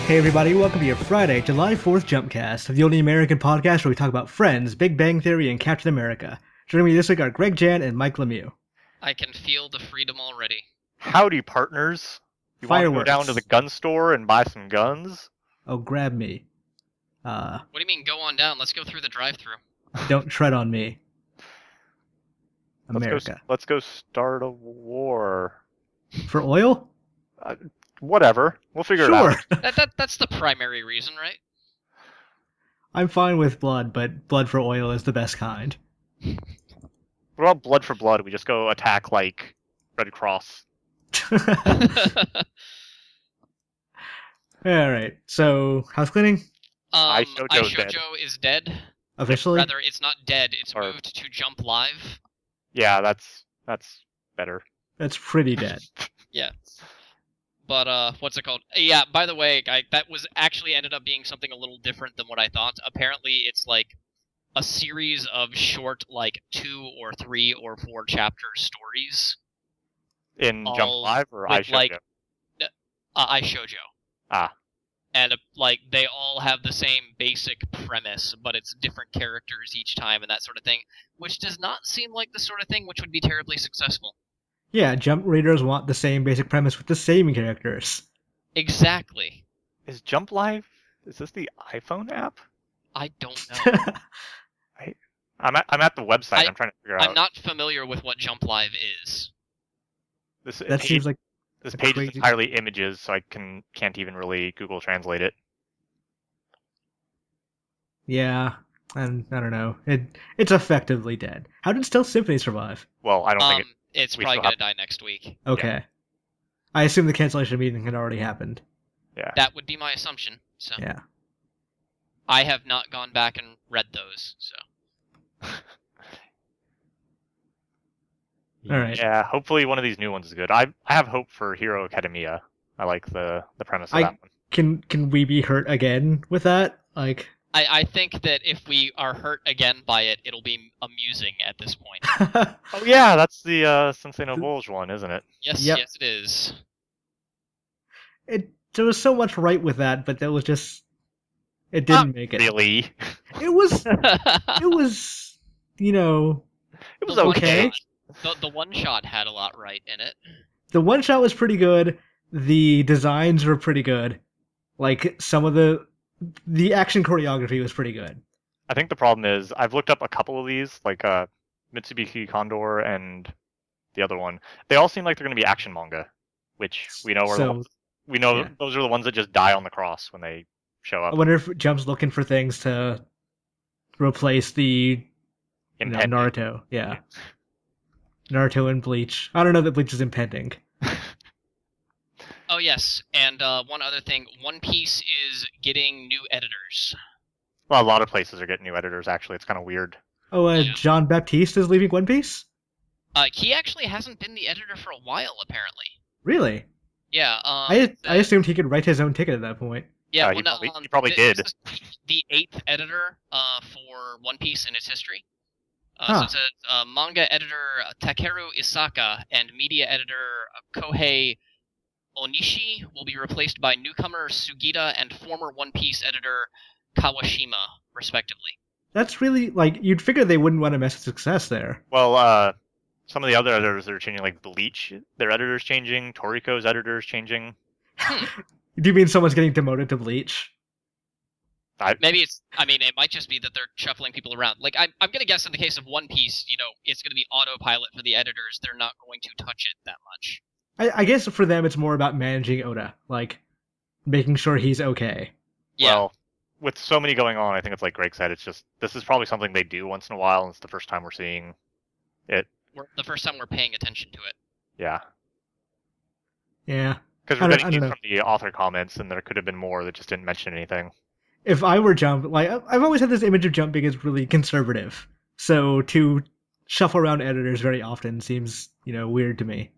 Hey everybody, welcome to your Friday, July 4th Jumpcast, the only American podcast where we talk about Friends, Big Bang Theory, and Captain America. Joining me this week are Greg Jan and Mike Lemieux. I can feel the freedom already. Howdy, partners. You want to go down to the gun store and buy some guns? Oh, grab me. What do you mean, go on down? Let's go through the drive-thru. Don't tread on me. America. Let's go start a war. For oil? Whatever. We'll figure it out. That's the primary reason, right? I'm fine with blood, but blood for oil is the best kind. What about blood for blood? We just go attack, like, Red Cross. Alright, so, house cleaning? iShoujo is dead. Officially? Rather, it's not dead, it's moved to Jump Live. Yeah, that's better. That's pretty dead. Yeah. But, what's it called? Yeah, by the way, that was actually ended up being something a little different than what I thought. Apparently, it's like a series of short, like, 2 or 3 or 4 chapter stories. In Jump Live or iShoujo? Like, iShoujo. Ah. And, like, they all have the same basic premise, but it's different characters each time and that sort of thing, which does not seem like the sort of thing which would be terribly successful. Yeah, Jump readers want the same basic premise with the same characters. Exactly. Is Jump Live? Is this the iPhone app? I don't know. I'm at the website. I'm trying to figure out. I'm not familiar with what Jump Live is. This seems like this page is entirely images, so I can't even really Google Translate it. Yeah, and I don't know. It's effectively dead. How did Stealth Symphony survive? Well, I don't think it's probably gonna die next week. Okay. Yeah. I assume the cancellation meeting had already happened. Yeah. That would be my assumption. So. Yeah. I have not gone back and read those, so. All right. Yeah, hopefully one of these new ones is good. I have hope for Hero Academia. I like the premise of that one. Can we be hurt again with that? Like. I think that if we are hurt again by it, it'll be amusing at this point. Oh yeah, that's the Sensei no Bulge one, isn't it? Yes, yes it is. There was so much right with that, but that was just... It didn't make it. Really? It was, you know... It was okay. The one-shot had a lot right in it. The one-shot was pretty good. The designs were pretty good. Like, some of the action choreography was pretty good. I think the problem is I've looked up a couple of these, like Mitsubishi Condor and the other one. They all seem like they're going to be action manga, which we know those are the ones that just die on the cross when they show up. I wonder if Jump's looking for things to replace the Naruto. Yeah. Naruto and Bleach. I don't know that Bleach is impending. Oh, yes, and one other thing, One Piece is getting new editors. Well, a lot of places are getting new editors, actually. It's kind of weird. Oh, yeah. John Baptiste is leaving One Piece? He actually hasn't been the editor for a while, apparently. Really? Yeah. I assumed he could write his own ticket at that point. Yeah, he probably did. This is the 8th editor for One Piece in its history. So it's a manga editor, Takeru Isaka, and media editor, Kohei Onishi will be replaced by newcomer Sugita and former One Piece editor Kawashima, respectively. That's really, like, you'd figure they wouldn't want to mess with success there. Well, some of the other editors that are changing, like Bleach, their editor's changing, Toriko's editor's changing. Do you mean someone's getting demoted to Bleach? Maybe it might just be that they're shuffling people around. Like, I'm gonna guess in the case of One Piece, it's gonna be autopilot for the editors. They're not going to touch it that much. I guess for them it's more about managing Oda, like making sure he's okay. Yeah. Well, with so many going on, I think it's like Greg said, this is probably something they do once in a while, and it's the first time we're seeing it. The first time we're paying attention to it. Yeah. Yeah. Because we're getting from the author comments, and there could have been more that just didn't mention anything. If I were Jump, like, I've always had this image of Jump being as really conservative, so to shuffle around editors very often seems, weird to me.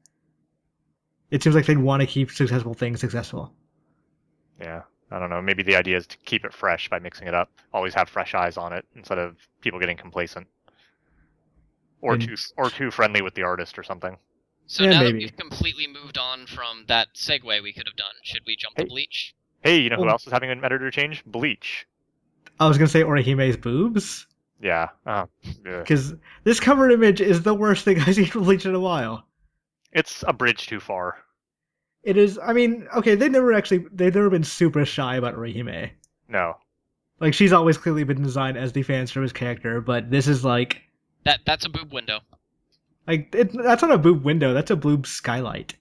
It seems like they'd want to keep successful things successful. Yeah, I don't know. Maybe the idea is to keep it fresh by mixing it up. Always have fresh eyes on it instead of people getting complacent. Or too friendly with the artist or something. So now that we've completely moved on from that segue we could have done, should we jump to Bleach? Hey, you know who Well, else is having an editor change? Bleach. I was gonna say Orihime's boobs, Yeah. Yeah. because this cover image is the worst thing I've seen from Bleach in a while. It's a bridge too far. It is. I mean, okay, they've never been super shy about Orihime. No. Like she's always clearly been designed as the fan service character, but this is like That's a boob window. that's not a boob window. That's a boob skylight.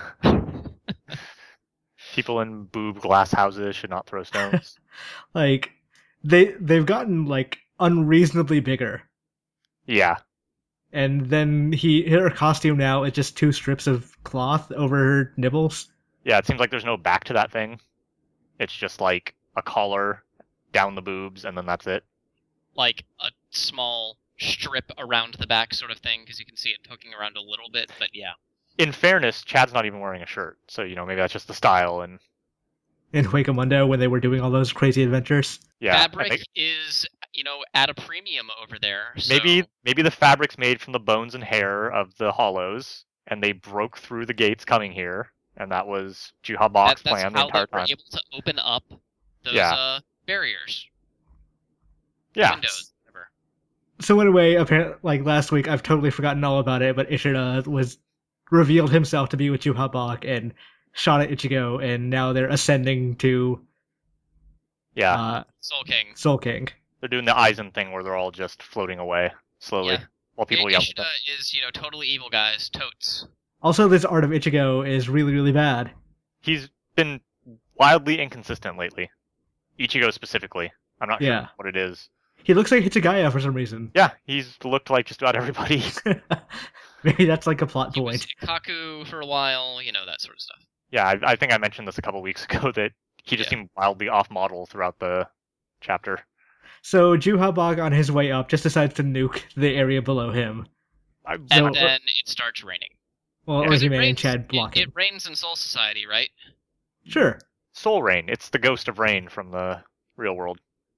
People in boob glass houses should not throw stones. Like they've gotten like unreasonably bigger. Yeah. And then her costume now is just 2 strips of cloth over her nipples. Yeah, it seems like there's no back to that thing. It's just like a collar down the boobs, and then that's it. Like a small strip around the back sort of thing, because you can see it poking around a little bit, but yeah. In fairness, Chad's not even wearing a shirt, so maybe that's just the style. And In Huecamundo when they were doing all those crazy adventures. yeah, Fabric is, at a premium over there. So... maybe the fabric's made from the bones and hair of the Hollows, and they broke through the gates coming here, and that was Juha Bach's plan the entire time. That's how they were able to open up those barriers. Yeah. Windows, whatever. So anyway, apparently, like last week, I've totally forgotten all about it, but Ishida was revealed himself to be with Juha Bach and shot at Ichigo, and now they're ascending to Soul King. Soul King. They're doing the Aizen thing where they're all just floating away slowly while people yell at Ishida them. is, totally evil, guys. Totes. Also, this art of Ichigo is really, really bad. He's been wildly inconsistent lately. Ichigo specifically. I'm not sure what it is. He looks like Hitsugaya for some reason. Yeah, he's looked like just about everybody. Maybe that's like a plot He point. was Kaku for a while, that sort of stuff. Yeah, I think I mentioned this a couple weeks ago that he just seemed wildly off-model throughout the chapter. So Juha Bach on his way up just decides to nuke the area below him. And then it starts raining. Well, Orihime and Chad block it rains in Soul Society, right? Sure. Soul Rain. It's the ghost of rain from the real world.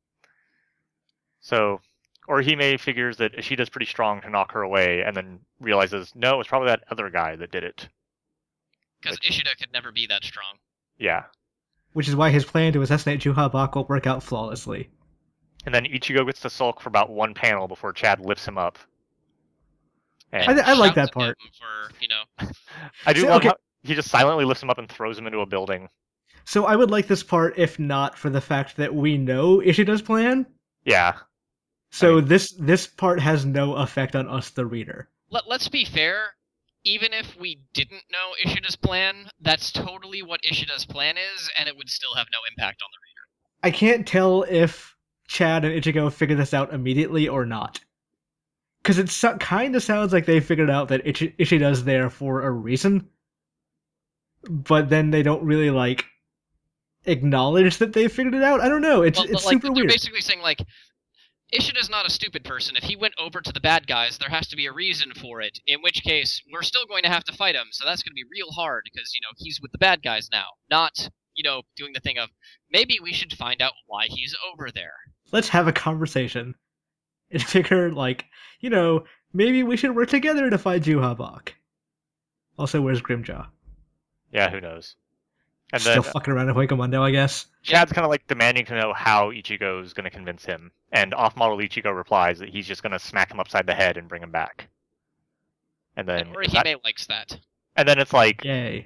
So Orihime figures that Ishida's pretty strong to knock her away, and then realizes, no, it's probably that other guy that did it. Because Ishida could never be that strong. Yeah. Which is why his plan to assassinate Juha Bach will work out flawlessly. And then Ichigo gets to sulk for about one panel before Chad lifts him up. And I like that part. I do love how he just silently lifts him up and throws him into a building. So I would like this part if not for the fact that we know Ishida's plan. Yeah. So this part has no effect on us, the reader. Let's be fair. Even if we didn't know Ishida's plan, that's totally what Ishida's plan is, and it would still have no impact on the reader. I can't tell if Chad and Ichigo figure this out immediately or not. Because it kind of sounds like they figured out that Ishida's there for a reason. But then they don't really, acknowledge that they figured it out. I don't know. It's super weird. They're basically saying, Ishida's not a stupid person. If he went over to the bad guys, there has to be a reason for it. In which case, we're still going to have to fight him, so that's going to be real hard, because, he's with the bad guys now. Not, doing the thing of, maybe we should find out why he's over there. Let's have a conversation. And figure, maybe we should work together to fight Juha Bach. Also, where's Grimjaw? Yeah, who knows? And Still fucking around in Huecamundo, I guess. Chad's kind of demanding to know how Ichigo's going to convince him. And off-model Ichigo replies that he's just going to smack him upside the head and bring him back. And then Orihime likes that. And then it's yay.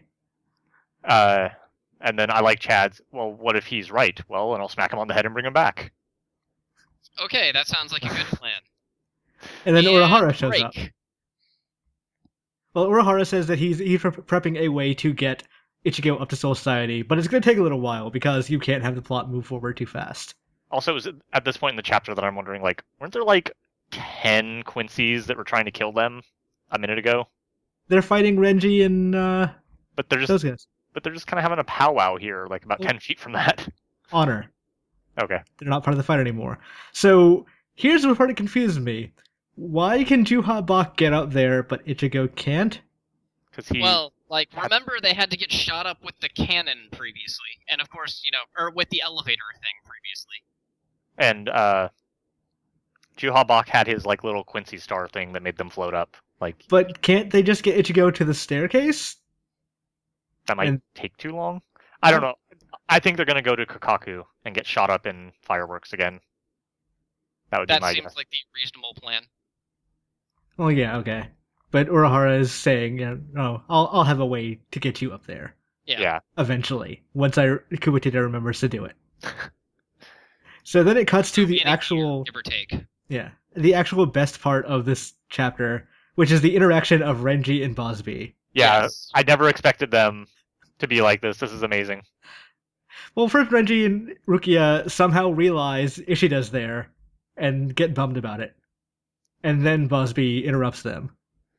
And then I like Chad's, well, what if he's right? Well, and I'll smack him on the head and bring him back. Okay, that sounds like a good plan. And then Urahara shows up. Well, Urahara says that he's prepping a way to get Ichigo up to Soul Society, but it's going to take a little while because you can't have the plot move forward too fast. Also, it was at this point in the chapter that I'm wondering, weren't there 10 Quincy's that were trying to kill them a minute ago? They're fighting Renji and but they're just those guys. But they're just kind of having a powwow here, about 10 feet from that. Honor. Okay. They're not part of the fight anymore. So here's the part that confuses me. Why can Juha Bach get up there, but Ichigo can't? Because he... Well, remember they had to get shot up with the cannon previously. And of course, or with the elevator thing previously. And, Juha Bach had his, little Quincy star thing that made them float up. But can't they just get Ichigo to the staircase? That might take too long? I don't know. I think they're going to go to Kakaku and get shot up in fireworks again. That would be my guess. That seems like the reasonable plan. Well, yeah, okay. But Urahara is saying, no, I'll have a way to get you up there. Yeah. Eventually, once Kuwatita remembers to do it. So then it cuts to the actual, give or take. Yeah, the actual best part of this chapter, which is the interaction of Renji and Busby. Yeah, Yes. I never expected them to be like this. This is amazing. Well, first Renji and Rukia somehow realize Ishida's there and get bummed about it. And then Busby interrupts them.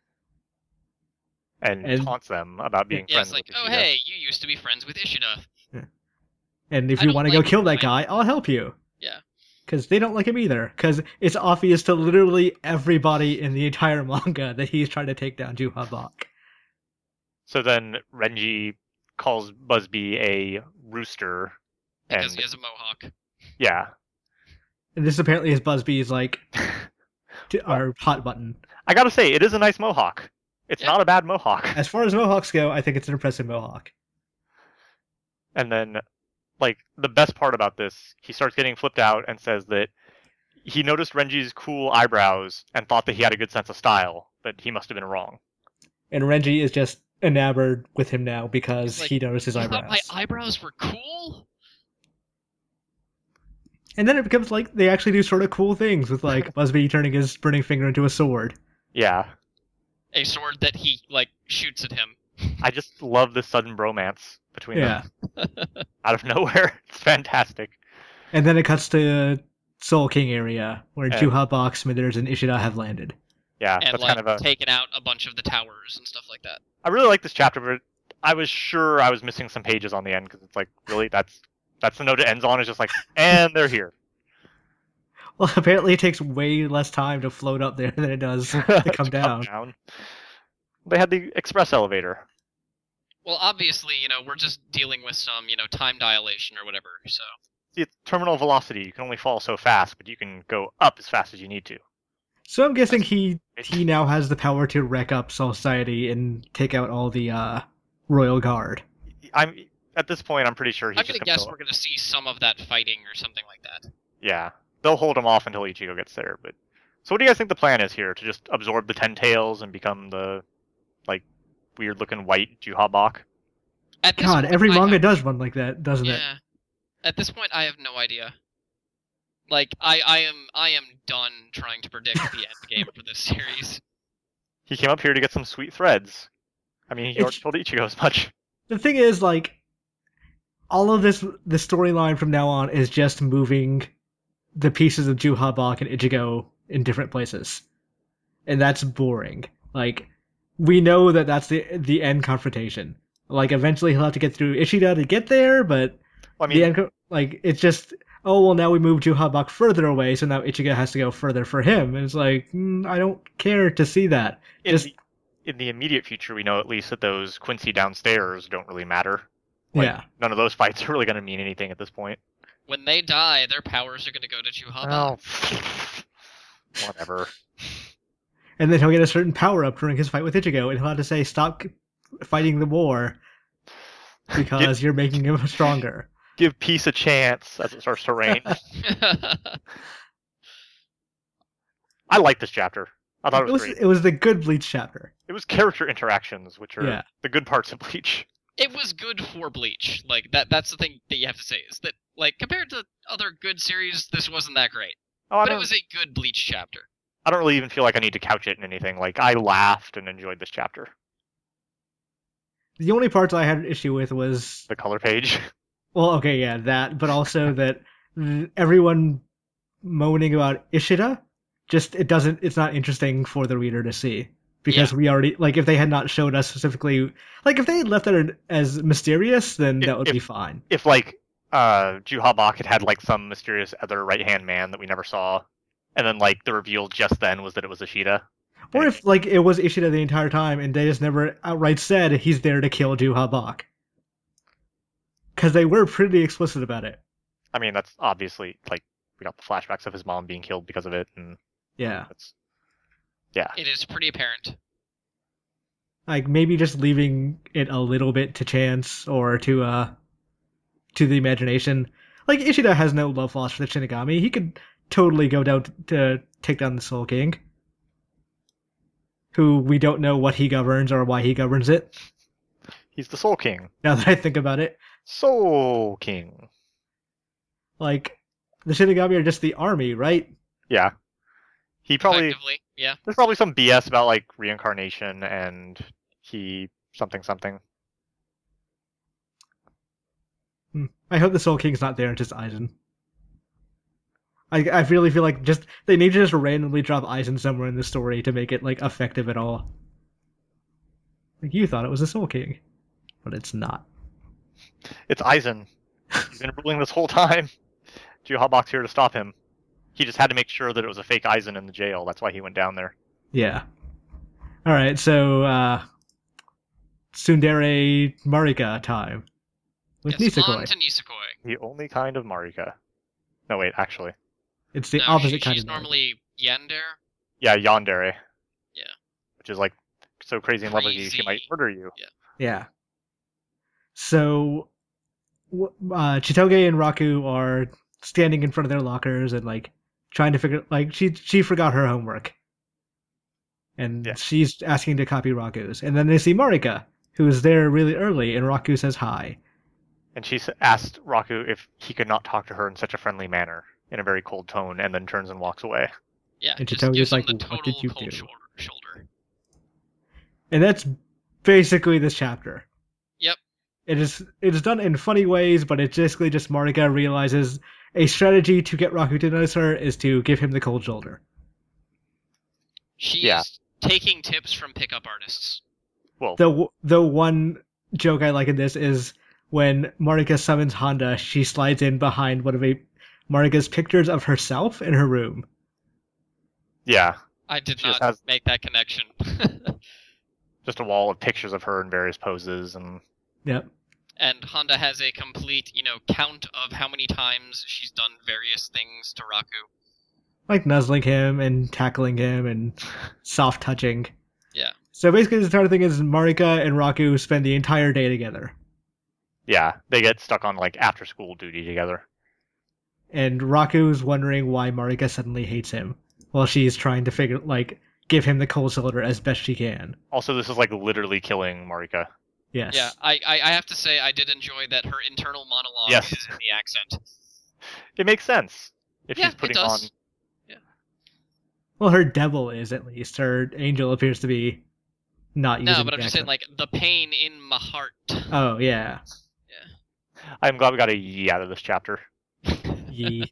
And taunts them about being friends it's like, with Ishida. oh hey, you used to be friends with Ishida. Yeah. And if you want to go kill that guy, I'll help you. Yeah. Because they don't like him either. Because it's obvious to literally everybody in the entire manga that he's trying to take down Juhabak. So then Renji calls Busby a rooster. Because he has a mohawk. Yeah. And this apparently is Busby's, like, our hot button. I gotta say, it is a nice mohawk. It's not a bad mohawk. As far as mohawks go, I think it's an impressive mohawk. And then, like, the best part about this, he starts getting flipped out and says that he noticed Renji's cool eyebrows and thought that he had a good sense of style, but he must have been wrong. And Renji is just enamored with him now because he noticed his eyebrows. Thought my eyebrows were cool? And then it becomes like they actually do sort of cool things with, like, Busby turning his burning finger into a sword. Yeah. A sword that he, like, shoots at him. I just love this sudden bromance between them. Out of nowhere. It's fantastic. And then it cuts to Soul King area, where Juhabak, Smithers, and Ishida have landed. Yeah, and, that's like, kind of taken out a bunch of the towers and stuff like that. I really like this chapter, but I was sure I was missing some pages on the end, because it's like, really? That's the note it ends on, is just like, and they're here. Well, apparently it takes way less time to float up there than it does to come down. They had the express elevator. Well, obviously, we're just dealing with some, time dilation or whatever, so... See, it's terminal velocity. You can only fall so fast, but you can go up as fast as you need to. So I'm guessing he now has the power to wreck up Society and take out all the Royal Guard. At this point, I'm pretty sure he's I'm going to guess we're going to see some of that fighting or something like that. Yeah. They'll hold him off until Ichigo gets there, but... So what do you guys think the plan is here? To just absorb the Ten Tails and become the, like, weird-looking white Juhabak? God, every manga does one like that, doesn't it? Yeah. At this point, I have no idea. Like, I am done trying to predict the end game for this series. He came up here to get some sweet threads. I mean, he already told Ichigo as much. The thing is, like, all of the storyline from now on is just moving the pieces of Juhabak and Ichigo in different places. And that's boring. Like, we know that that's the end confrontation. Like, eventually he'll have to get through Ishida to get there, but the end, like, it's just, oh, well, now we move Juhabak further away, so now Ichigo has to go further for him. And it's like, I don't care to see that. In the immediate future, we know at least that those Quincy downstairs don't really matter. Like, none of those fights are really going to mean anything at this point. When they die, their powers are going to go to Juhabak. Oh. Whatever. And then he'll get a certain power-up during his fight with Ichigo, and he'll have to say, stop fighting the war, because you're making him stronger. Give peace a chance as it starts to rain. I like this chapter. I thought it was great. It was the good Bleach chapter. It was character interactions, which are the good parts of Bleach. It was good for Bleach. Like, that's the thing that you have to say, is that, like, compared to other good series, this wasn't that great. But it was a good Bleach chapter. I don't really even feel like I need to couch it in anything. Like, I laughed and enjoyed this chapter. The only parts I had an issue with was... the color page. Well, okay, yeah, that, but also that everyone moaning about Ishida, it's not interesting for the reader to see. Because we already, like, if they had not showed us specifically, like, if they had left that as mysterious, then that would be fine. If, like, Juhabak had like, some mysterious other right-hand man that we never saw, and then, like, the reveal just then was that it was Ishida. Or if, like, it was Ishida the entire time, and they just never outright said he's there to kill Juhabak. Because they were pretty explicit about it. I mean, that's obviously, like, we got the flashbacks of his mom being killed because of it, and... Yeah. Yeah. It is pretty apparent. Like, maybe just leaving it a little bit to chance, or to to the imagination. Like, Ishida has no love lost for the Shinigami. He could totally go down to take down the Soul King, who we don't know what he governs or why he governs it. He's the Soul King. Now that I think about it. Soul King. Like, the Shinigami are just the army, right? Yeah. He probably... Effectively, yeah. There's probably some BS about, like, reincarnation and he... something. I hope the Soul King's not there, just Aizen. I really feel like they need to just randomly drop Aizen somewhere in the story to make it, like, effective at all. Like, you thought it was the Soul King, but it's not. It's Aizen. He's been ruling this whole time. Hotbox here to stop him. He just had to make sure that it was a fake Aizen in the jail. That's why he went down there. Yeah. Alright, so, Tsundere Marika time. With Yes, Nisekoi. on to Nisekoi. The only kind of Marika. No, wait, actually. It's the No, opposite kind she's of normally Yandere. Yeah, Yandere. Yeah. Which is, like, so crazy in love with you, she might Crazy. murder you. Yeah. So, Chitoge and Raku are standing in front of their lockers and, like, trying to figure, like, she forgot her homework. And Yeah. she's asking to copy Raku's. And then they see Marika, who is there really early, and Raku says hi. And she asked Raku if he could not talk to her in such a friendly manner, in a very cold tone, and then turns and walks away. Yeah, And just Chitoge's gives him like, the "What total did you cold do?" shoulder. And that's basically this chapter. Yep. It is done in funny ways, but it's basically just Marika realizes a strategy to get Raku to notice her is to give him the cold shoulder. She's Yeah. taking tips from pickup artists. Well, The one joke I like in this is when Marika summons Honda, she slides in behind one of Marika's pictures of herself in her room. yeah. I did She just not has- make that connection. Just a wall of pictures of her in various poses, and Yep. And Honda has a complete, count of how many times she's done various things to Raku. Like nuzzling him and tackling him and soft touching. Yeah. So basically the entire thing is Marika and Raku spend the entire day together. yeah, they get stuck on, like, after-school duty together. And Raku's wondering why Marika suddenly hates him, while she's trying to give him the cold shoulder as best she can. Also, this is, like, literally killing Marika. Yes. Yeah, I have to say I did enjoy that her internal monologue Yes. is in the accent. It makes sense. If Yeah, she's putting it does. on... Well, her devil is, at least. Her angel appears to be not using No, but I'm the just saying, accent. the pain in my heart. Oh, yeah. I'm glad we got a yee out of this chapter. Yee.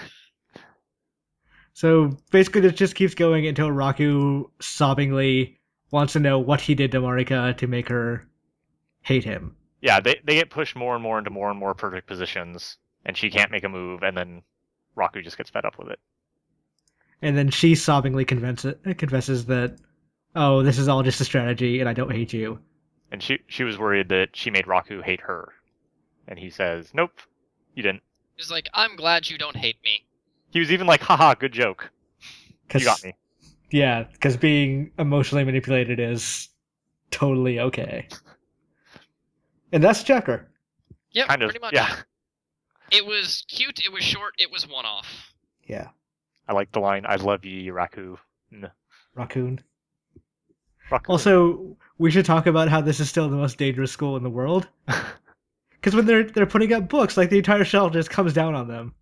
So basically, this just keeps going until Raku sobbingly wants to know what he did to Marika to make her hate him. Yeah, they get pushed more and more into more and more perfect positions, and she can't make a move, and then Raku just gets fed up with it. And then she sobbingly confesses that, oh, this is all just a strategy, and I don't hate you. And she was worried that she made Raku hate her. And he says, nope, you didn't. He's like, I'm glad you don't hate me. He was even like, haha, good joke. You got me. Yeah, because being emotionally manipulated is totally okay. And that's the chapter. Yep, Kind of, pretty much. yeah. It was cute, it was short, it was one-off. Yeah. I like the line, I love you, Raku. Raccoon. Raku. Also, we should talk about how this is still the most dangerous school in the world. Because when they're putting up books, like the entire shelf just comes down on them.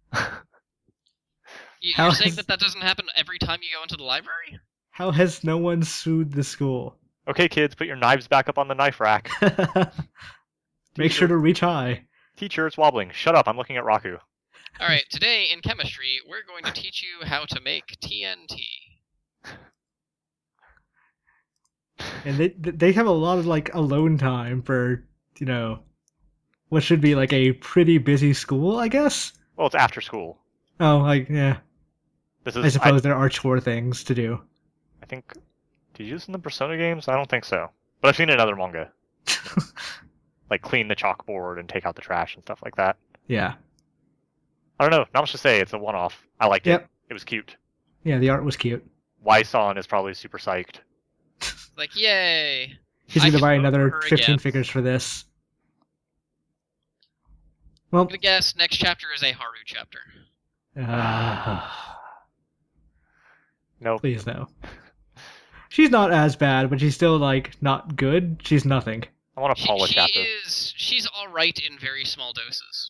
How You're saying is- that doesn't happen every time you go into the library? How has no one sued the school? Okay, kids, put your knives back up on the knife rack. Make sure to reach high. Teacher, it's wobbling. Shut up, I'm looking at Raku. Alright, today in chemistry, we're going to teach you how to make TNT. And they have a lot of like alone time for, what should be like a pretty busy school, I guess. Well, it's after school. Oh, like yeah. This I is, suppose there are chore things to do. I think, did you use this in the Persona games? I don't think so. But I've seen it in other manga. Like clean the chalkboard and take out the trash and stuff like that. Yeah. I don't know, not much to say, it's a one-off. I liked Yep. it. It was cute. Yeah, the art was cute. Wai-san is probably super psyched. Like, yay! He's I gonna can buy vote for another her 15 again. figures for this. Well, I'm gonna guess next chapter is a Haru chapter. Nope. Please no. She's not as bad, but she's still like not good. She's nothing. I want a Paula chapter. She's alright in very small doses.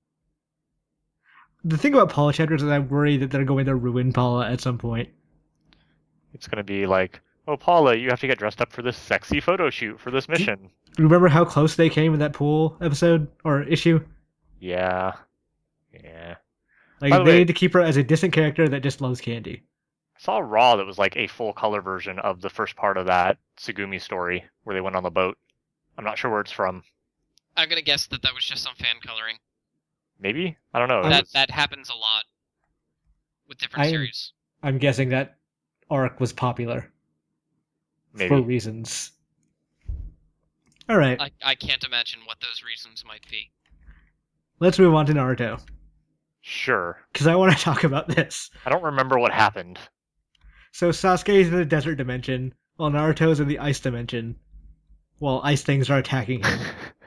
The thing about Paula chapters is I'm worried that they're going to ruin Paula at some point. It's gonna be like, oh Paula, you have to get dressed up for this sexy photo shoot for this mission. Remember how close they came in that pool episode or issue? Yeah. Like By the they way- need to keep her as a distant character that just loves candy. I saw a Raw that was like a full color version of the first part of that Tsugumi story where they went on the boat. I'm not sure where it's from. I'm gonna guess that was just some fan coloring. Maybe? I don't know. That happens a lot with different series. I'm guessing that arc was popular Maybe. for reasons. All right, I can't imagine what those reasons might be. let's move on to Naruto Sure. because I want to talk about this. I don't remember what happened. So Sasuke's in the desert dimension, while Naruto's in the ice dimension, while ice things are attacking him.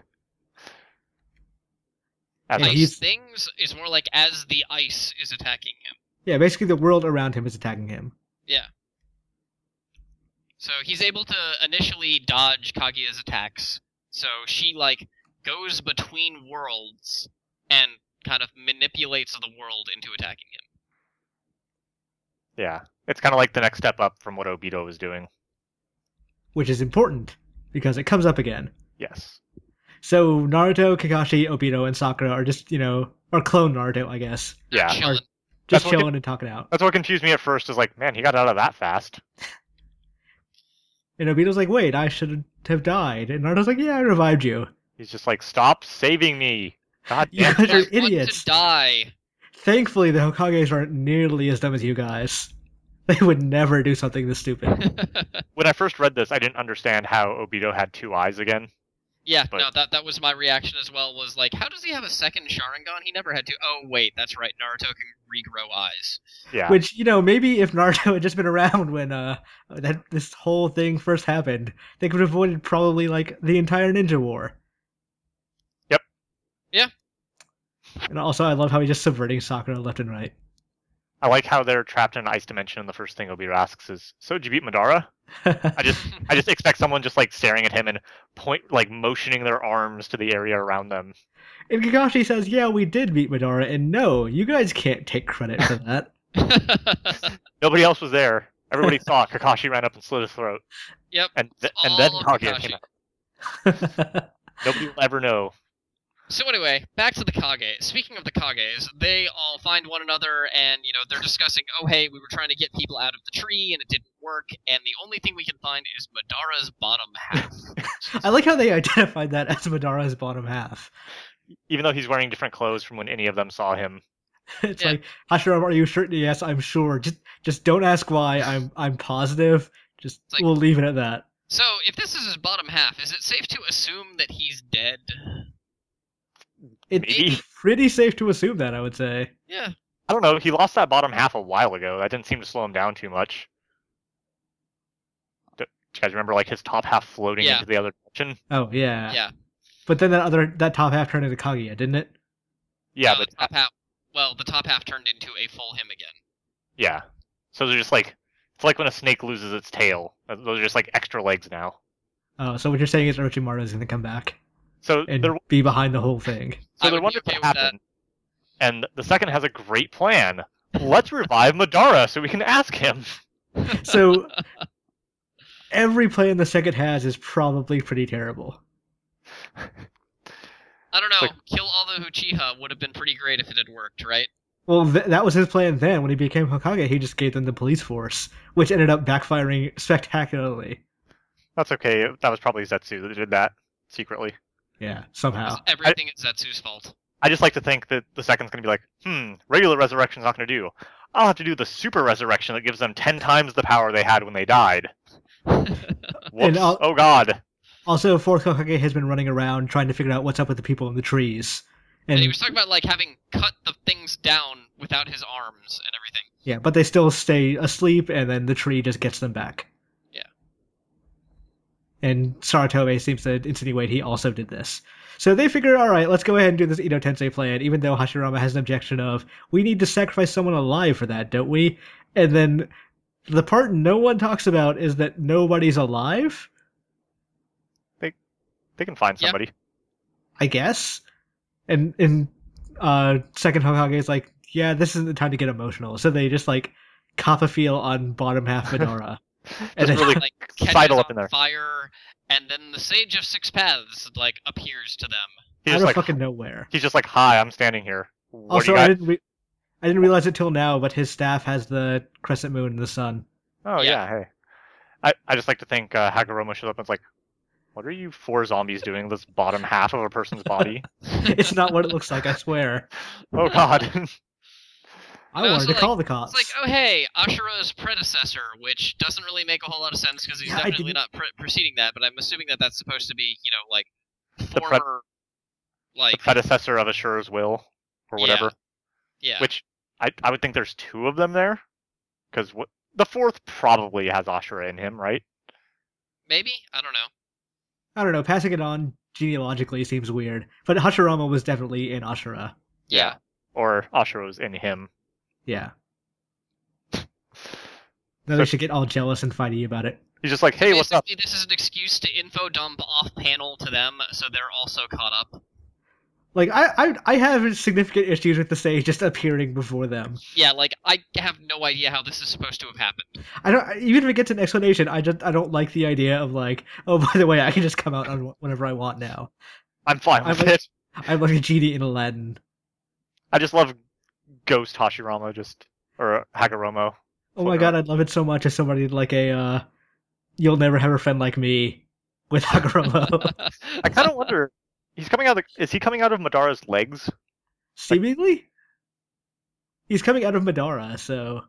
As Yeah, a- he's- Things is more like as the ice is attacking him. Yeah, basically the world around him is attacking him. Yeah. So he's able to initially dodge Kaguya's attacks. So she goes between worlds and kind of manipulates the world into attacking him. Yeah. It's kind of like the next step up from what Obito was doing. Which is important, because it comes up again. Yes. So Naruto, Kakashi, Obito, and Sakura are just, or clone Naruto, I guess. They're Yeah. chilling. Just That's what chilling and talking out. That's what confused me at first is like, man, he got out of that fast. And Obito's like, wait, I should have died. And Naruto's like, yeah, I revived you. He's just like, stop saving me. God You damn guys it. are I want idiots. to die. Thankfully, the Hokages aren't nearly as dumb as you guys. They would never do something this stupid. When I first read this, I didn't understand how Obito had two eyes again. Yeah, But- no, that was my reaction as well, was like, how does he have a second Sharingan? He never had to. Oh, wait, that's right, Naruto can regrow eyes. Yeah. Which, maybe if Naruto had just been around when this whole thing first happened, they could have avoided probably, the entire Ninja War. Yep. Yeah. And also, I love how he's just subverting Sakura left and right. I like how they're trapped in an ice dimension, and the first thing Obito asks is, "So did you beat Madara?" I just expect someone just staring at him and motioning their arms to the area around them. And Kakashi says, yeah, we did beat Madara, and no, you guys can't take credit for that. Nobody else was there. Everybody saw Kakashi ran up and slit his throat. Yep. And then all Kaguya Kakashi. came out. Nobody will ever know. So anyway, back to the Kage. Speaking of the Kages, they all find one another and, they're discussing, oh hey, we were trying to get people out of the tree and it didn't work, and the only thing we can find is Madara's bottom half. I like how they identified that as Madara's bottom half. Even though he's wearing different clothes from when any of them saw him. It's Yeah. like, Hashirama, are you sure? Yes, I'm sure. Just don't ask why. I'm positive. Just It's like- we'll leave it at that. So, if this is his bottom half, is it safe to assume that he's dead? It's Maybe. pretty safe to assume that, I would say. Yeah. I don't know, he lost that bottom half a while ago. That didn't seem to slow him down too much. Do you guys remember his top half floating Yeah. into the other direction? Oh yeah. Yeah. But then that top half turned into Kaguya, didn't it? Yeah, No, but the top half. Well, the top half turned into a full him again. yeah. So they're just it's like when a snake loses its tail. Those are just extra legs now. Oh, so what you're saying is Orochimaru is going to come back So and they're be behind the whole thing. I they're would be wondering okay what with that. happened. And the second has a great plan. Let's revive Madara so we can ask him. So every play in the second has is probably pretty terrible. I don't know. Like- Kill all the Uchiha would have been pretty great if it had worked, right? Well, that was his plan then. When he became Hokage, he just gave them the police force, which ended up backfiring spectacularly. That's okay. That was probably Zetsu that did that secretly. Yeah, somehow. Everything is Zetsu's fault. I just like to think that the second's going to be like, regular resurrection's not going to do. I'll have to do the super resurrection that gives them 10 times the power they had when they died. Whoops. I'll- Oh god. Also, Fourth Hokage has been running around trying to figure out what's up with the people in the trees. And And he was talking about having cut the things down without his arms and everything. yeah, but they still stay asleep, and then the tree just gets them back. Yeah. And Saratobe seems to insinuate he also did this. So they figure, all right, let's go ahead and do this Ino Tensei plan, even though Hashirama has an objection of, we need to sacrifice someone alive for that, don't we? And then the part no one talks about is that nobody's alive. They can find somebody. Yep. I guess. And second Hokage is like, yeah, this isn't the time to get emotional. So they just like cop a feel on bottom half Midora. And then really like sidle up in there. Fire, and then the Sage of Six Paths like appears to them. Out of like, fucking nowhere. He's just like, hi, I'm standing here. What also, I didn't realize it till now, but his staff has the crescent moon and the sun. Oh yeah, hey. I just like to think Hagoromo shows up and it's like, what are you 4 zombies doing this bottom half of a person's body? It's not what it looks like, I swear. Oh god. I wanted to call the cops. It's like, oh hey, Ashura's predecessor, which doesn't really make a whole lot of sense because he's definitely not preceding that, but I'm assuming that that's supposed to be, like, former, the predecessor of Ashura's will, or whatever. Yeah. Which, I would think there's 2 of them there, because the 4th probably has Ashura in him, right? Maybe? I don't know. I don't know, passing it on genealogically seems weird, but Hashirama was definitely in Ashura. Yeah. Or Ashura was in him. Yeah. Then they should get all jealous and fighty about it. He's just like, hey, what's up? This is an excuse to info dump off panel to them, so they're also caught up. Like, I have significant issues with the Sage just appearing before them. Yeah, like, I have no idea how this is supposed to have happened. I don't, even if it gets an explanation, I don't like the idea of like, oh, by the way, I can just come out on whenever I want now. I'm fine with it. I'm like a genie in Aladdin. I just love Ghost Hashirama, or Hagoromo. Oh my god, I'd love it so much if somebody did like a, you'll never have a friend like me with Hagoromo. I kind of wonder, is he coming out of Madara's legs? Seemingly? He's coming out of Madara, so...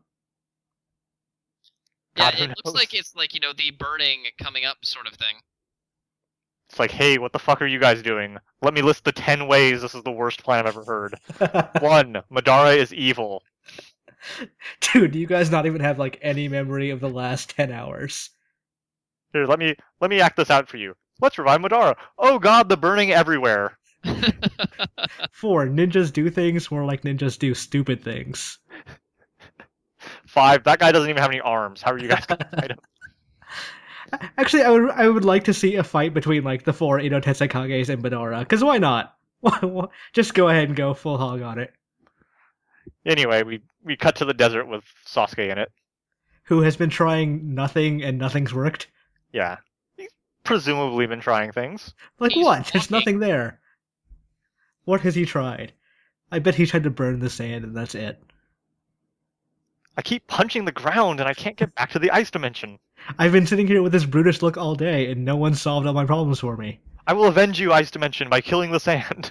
Yeah, it looks like it's like, the burning coming up sort of thing. It's like, hey, what the fuck are you guys doing? Let me list the 10 ways this is the worst plan I've ever heard. 1, Madara is evil. Dude, do you guys not even have like any memory of the last 10 hours? Here, let me act this out for you. Let's revive Madara. Oh god, the burning everywhere. 4, ninjas do things more like ninjas do stupid things. 5, that guy doesn't even have any arms. How are you guys gonna fight him? Actually, I would like to see a fight between like the 4 Ino Tensei Kages and Madara, because why not? Just go ahead and go full hog on it. Anyway, we cut to the desert with Sasuke in it. Who has been trying nothing and nothing's worked. Yeah. He's presumably been trying things. Like what? There's nothing there. What has he tried? I bet he tried to burn the sand and that's it. I keep punching the ground and I can't get back to the ice dimension. I've been sitting here with this brutish look all day and no one solved all my problems for me. I will avenge you, ice dimension, by killing the sand.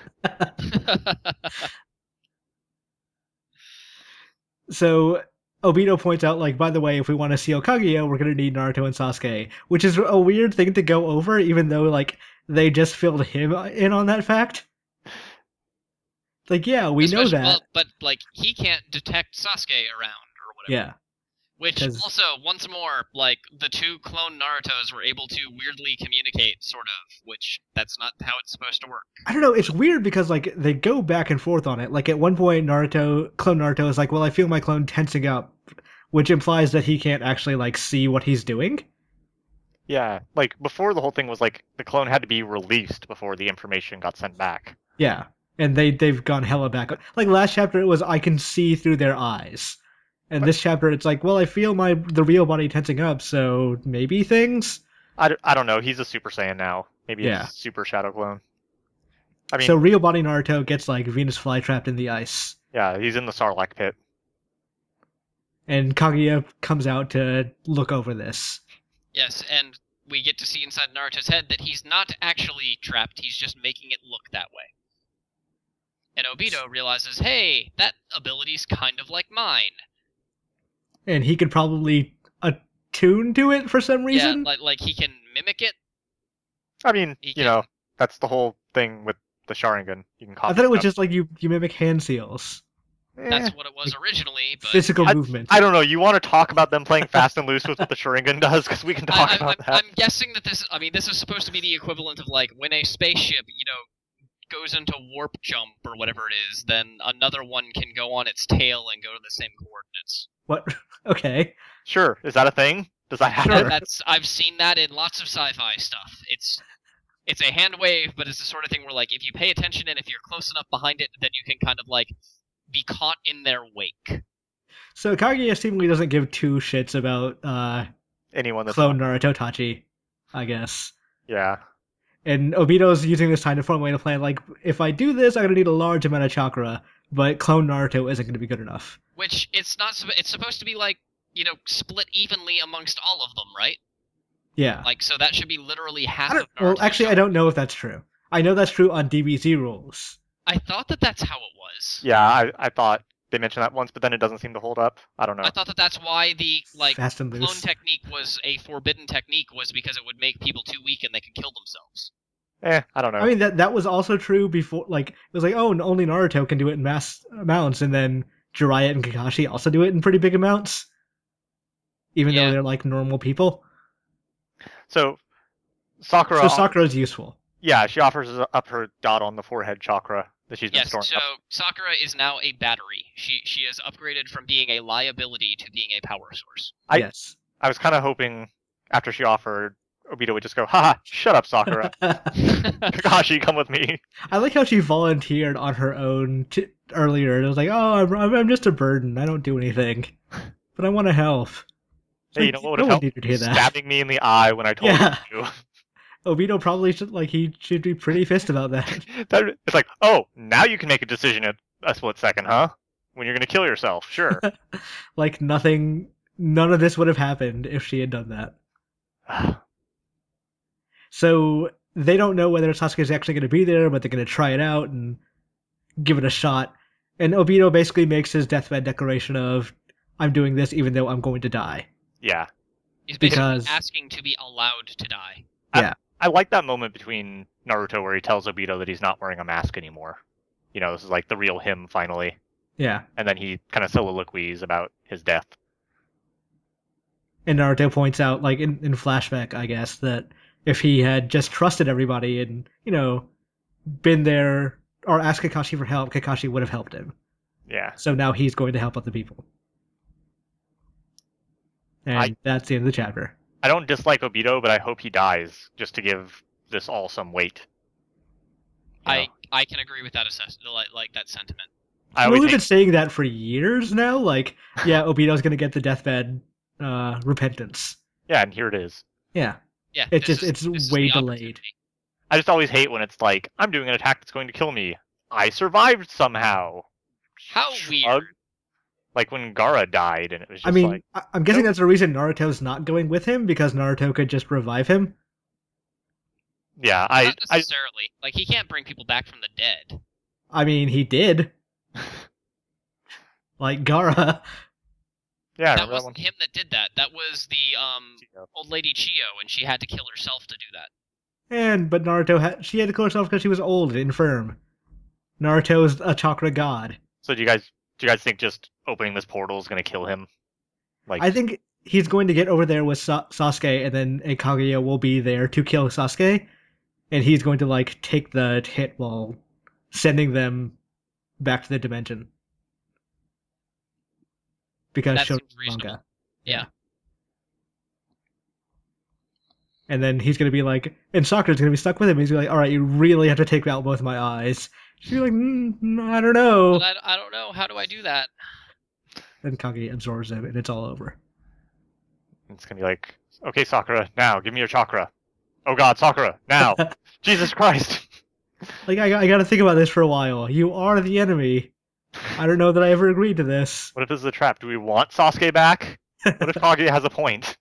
So Obito points out, like, by the way, if we want to seal Kaguya, we're going to need Naruto and Sasuke, which is a weird thing to go over, even though, like, they just filled him in on that fact. Like, yeah, we know that. Well, but, like, he can't detect Sasuke around, or whatever. Yeah. Which, also, once more, like, the 2 clone Narutos were able to weirdly communicate, sort of, which that's not how it's supposed to work. I don't know, it's weird because, like, they go back and forth on it. Like, at one point, clone Naruto is like, well, I feel my clone tensing up, which implies that he can't actually, like, see what he's doing. Yeah, like, before the whole thing was, like, the clone had to be released before the information got sent back. Yeah, and they've gone hella back. Like, last chapter it was, I can see through their eyes. And this chapter, it's like, well, I feel the real body tensing up, so maybe things? I don't know. He's a Super Saiyan now. Maybe he's a Super Shadow Clone. I mean, so real body Naruto gets, like, Venus flytrapped in the ice. Yeah, he's in the Sarlacc pit. And Kaguya comes out to look over this. Yes, and we get to see inside Naruto's head that he's not actually trapped, he's just making it look that way. And Obito realizes, hey, that ability's kind of like mine. And he could probably attune to it for some reason? Yeah, like he can mimic it. I mean, that's the whole thing with the Sharingan. You can copy I thought it was just like you mimic hand seals. That's what it was originally, but Physical movement. I don't know. You want to talk about them playing fast and loose with what the Sharingan does? Because we can talk about that. I'm guessing that this is supposed to be the equivalent of like when a spaceship, goes into warp jump or whatever it is, then another one can go on its tail and go to the same coordinates. What? Okay. Sure. Is that a thing? Does that happen? I've seen that in lots of sci-fi stuff. It's a hand wave, but it's the sort of thing where like if you pay attention and if you're close enough behind it, then you can kind of like be caught in their wake. So Kaguya seemingly doesn't give two shits about anyone that's clone Naruto Tachi, I guess. Yeah. And Obito's using this time to formulate a plan, like, if I do this, I'm going to need a large amount of chakra, but clone Naruto isn't going to be good enough. Which, it's supposed to be, like, split evenly amongst all of them, right? Yeah. Like, so that should be literally half of Naruto. Well, actually, I don't know if that's true. I know that's true on DBZ rules. I thought that's how it was. Yeah, I thought they mentioned that once, but then it doesn't seem to hold up. I don't know. I thought that's why the, like, Fast and clone loose. technique was a forbidden technique, was because it would make people too weak and they could kill themselves. I don't know. I mean, that was also true before, like, it was like, oh, only Naruto can do it in mass amounts, and then Jiraiya and Kakashi also do it in pretty big amounts, even though they're, like, normal people. So, Sakura... So Sakura's useful. Yeah, she offers up her dot on the forehead chakra that she's been storing up. Sakura is now a battery. She has upgraded from being a liability to being a power source. Yes. I was kind of hoping, after she offered, Obito would just go, haha, shut up, Sakura. Kakashi, come with me. I like how she volunteered on her own earlier. It was like, oh, I'm just a burden. I don't do anything. But I want to help. Hey, you know what would have helped? Stabbing me in the eye when I told you. Obito probably should be pretty pissed about that. It's like, oh, now you can make a decision at a split second, huh? When you're going to kill yourself, sure. Like none of this would have happened if she had done that. So they don't know whether Sasuke's actually going to be there, but they're going to try it out and give it a shot. And Obito basically makes his deathbed declaration of, I'm doing this even though I'm going to die. Yeah. He's basically asking to be allowed to die. Yeah. I like that moment between Naruto where he tells Obito that he's not wearing a mask anymore. This is like the real him finally. Yeah. And then he kind of soliloquies about his death. And Naruto points out, like in flashback, I guess, that if he had just trusted everybody and, been there or asked Kakashi for help, Kakashi would have helped him. Yeah. So now he's going to help other people. And that's the end of the chapter. I don't dislike Obito, but I hope he dies, just to give this all some weight. I can agree with that like that sentiment. We've been saying that for years now. Like, yeah, Obito's going to get the deathbed repentance. Yeah, and here it is. Yeah. Yeah. It's way delayed. I just always hate when it's like, I'm doing an attack that's going to kill me. I survived somehow. How weird. Like when Gaara died, and it was just I'm guessing that's the reason Naruto's not going with him, because Naruto could just revive him. Yeah, not necessarily. Like, he can't bring people back from the dead. I mean, he did. Like Gaara. Yeah, that wasn't him that did that. That was the old lady Chiyo, and she had to kill herself to do that. But Naruto she had to kill herself because she was old and infirm. Naruto's a chakra god. So do you guys think just opening this portal is going to kill him? I think he's going to get over there with Sasuke, and then Kaguya will be there to kill Sasuke, and he's going to take the hit while sending them back to the dimension. Because that Shonen seems reasonable. Manga. Yeah. And then he's going to be and Sakura's going to be stuck with him. He's going to be all right, you really have to take out both my eyes. She's like, I don't know. Well, I don't know. How do I do that? Then Kaguya absorbs him, and it's all over. It's going to be like, okay, Sakura, now, give me your chakra. Oh god, Sakura, now! Jesus Christ! I got to think about this for a while. You are the enemy. I don't know that I ever agreed to this. What if this is a trap? Do we want Sasuke back? What if Kaguya has a point?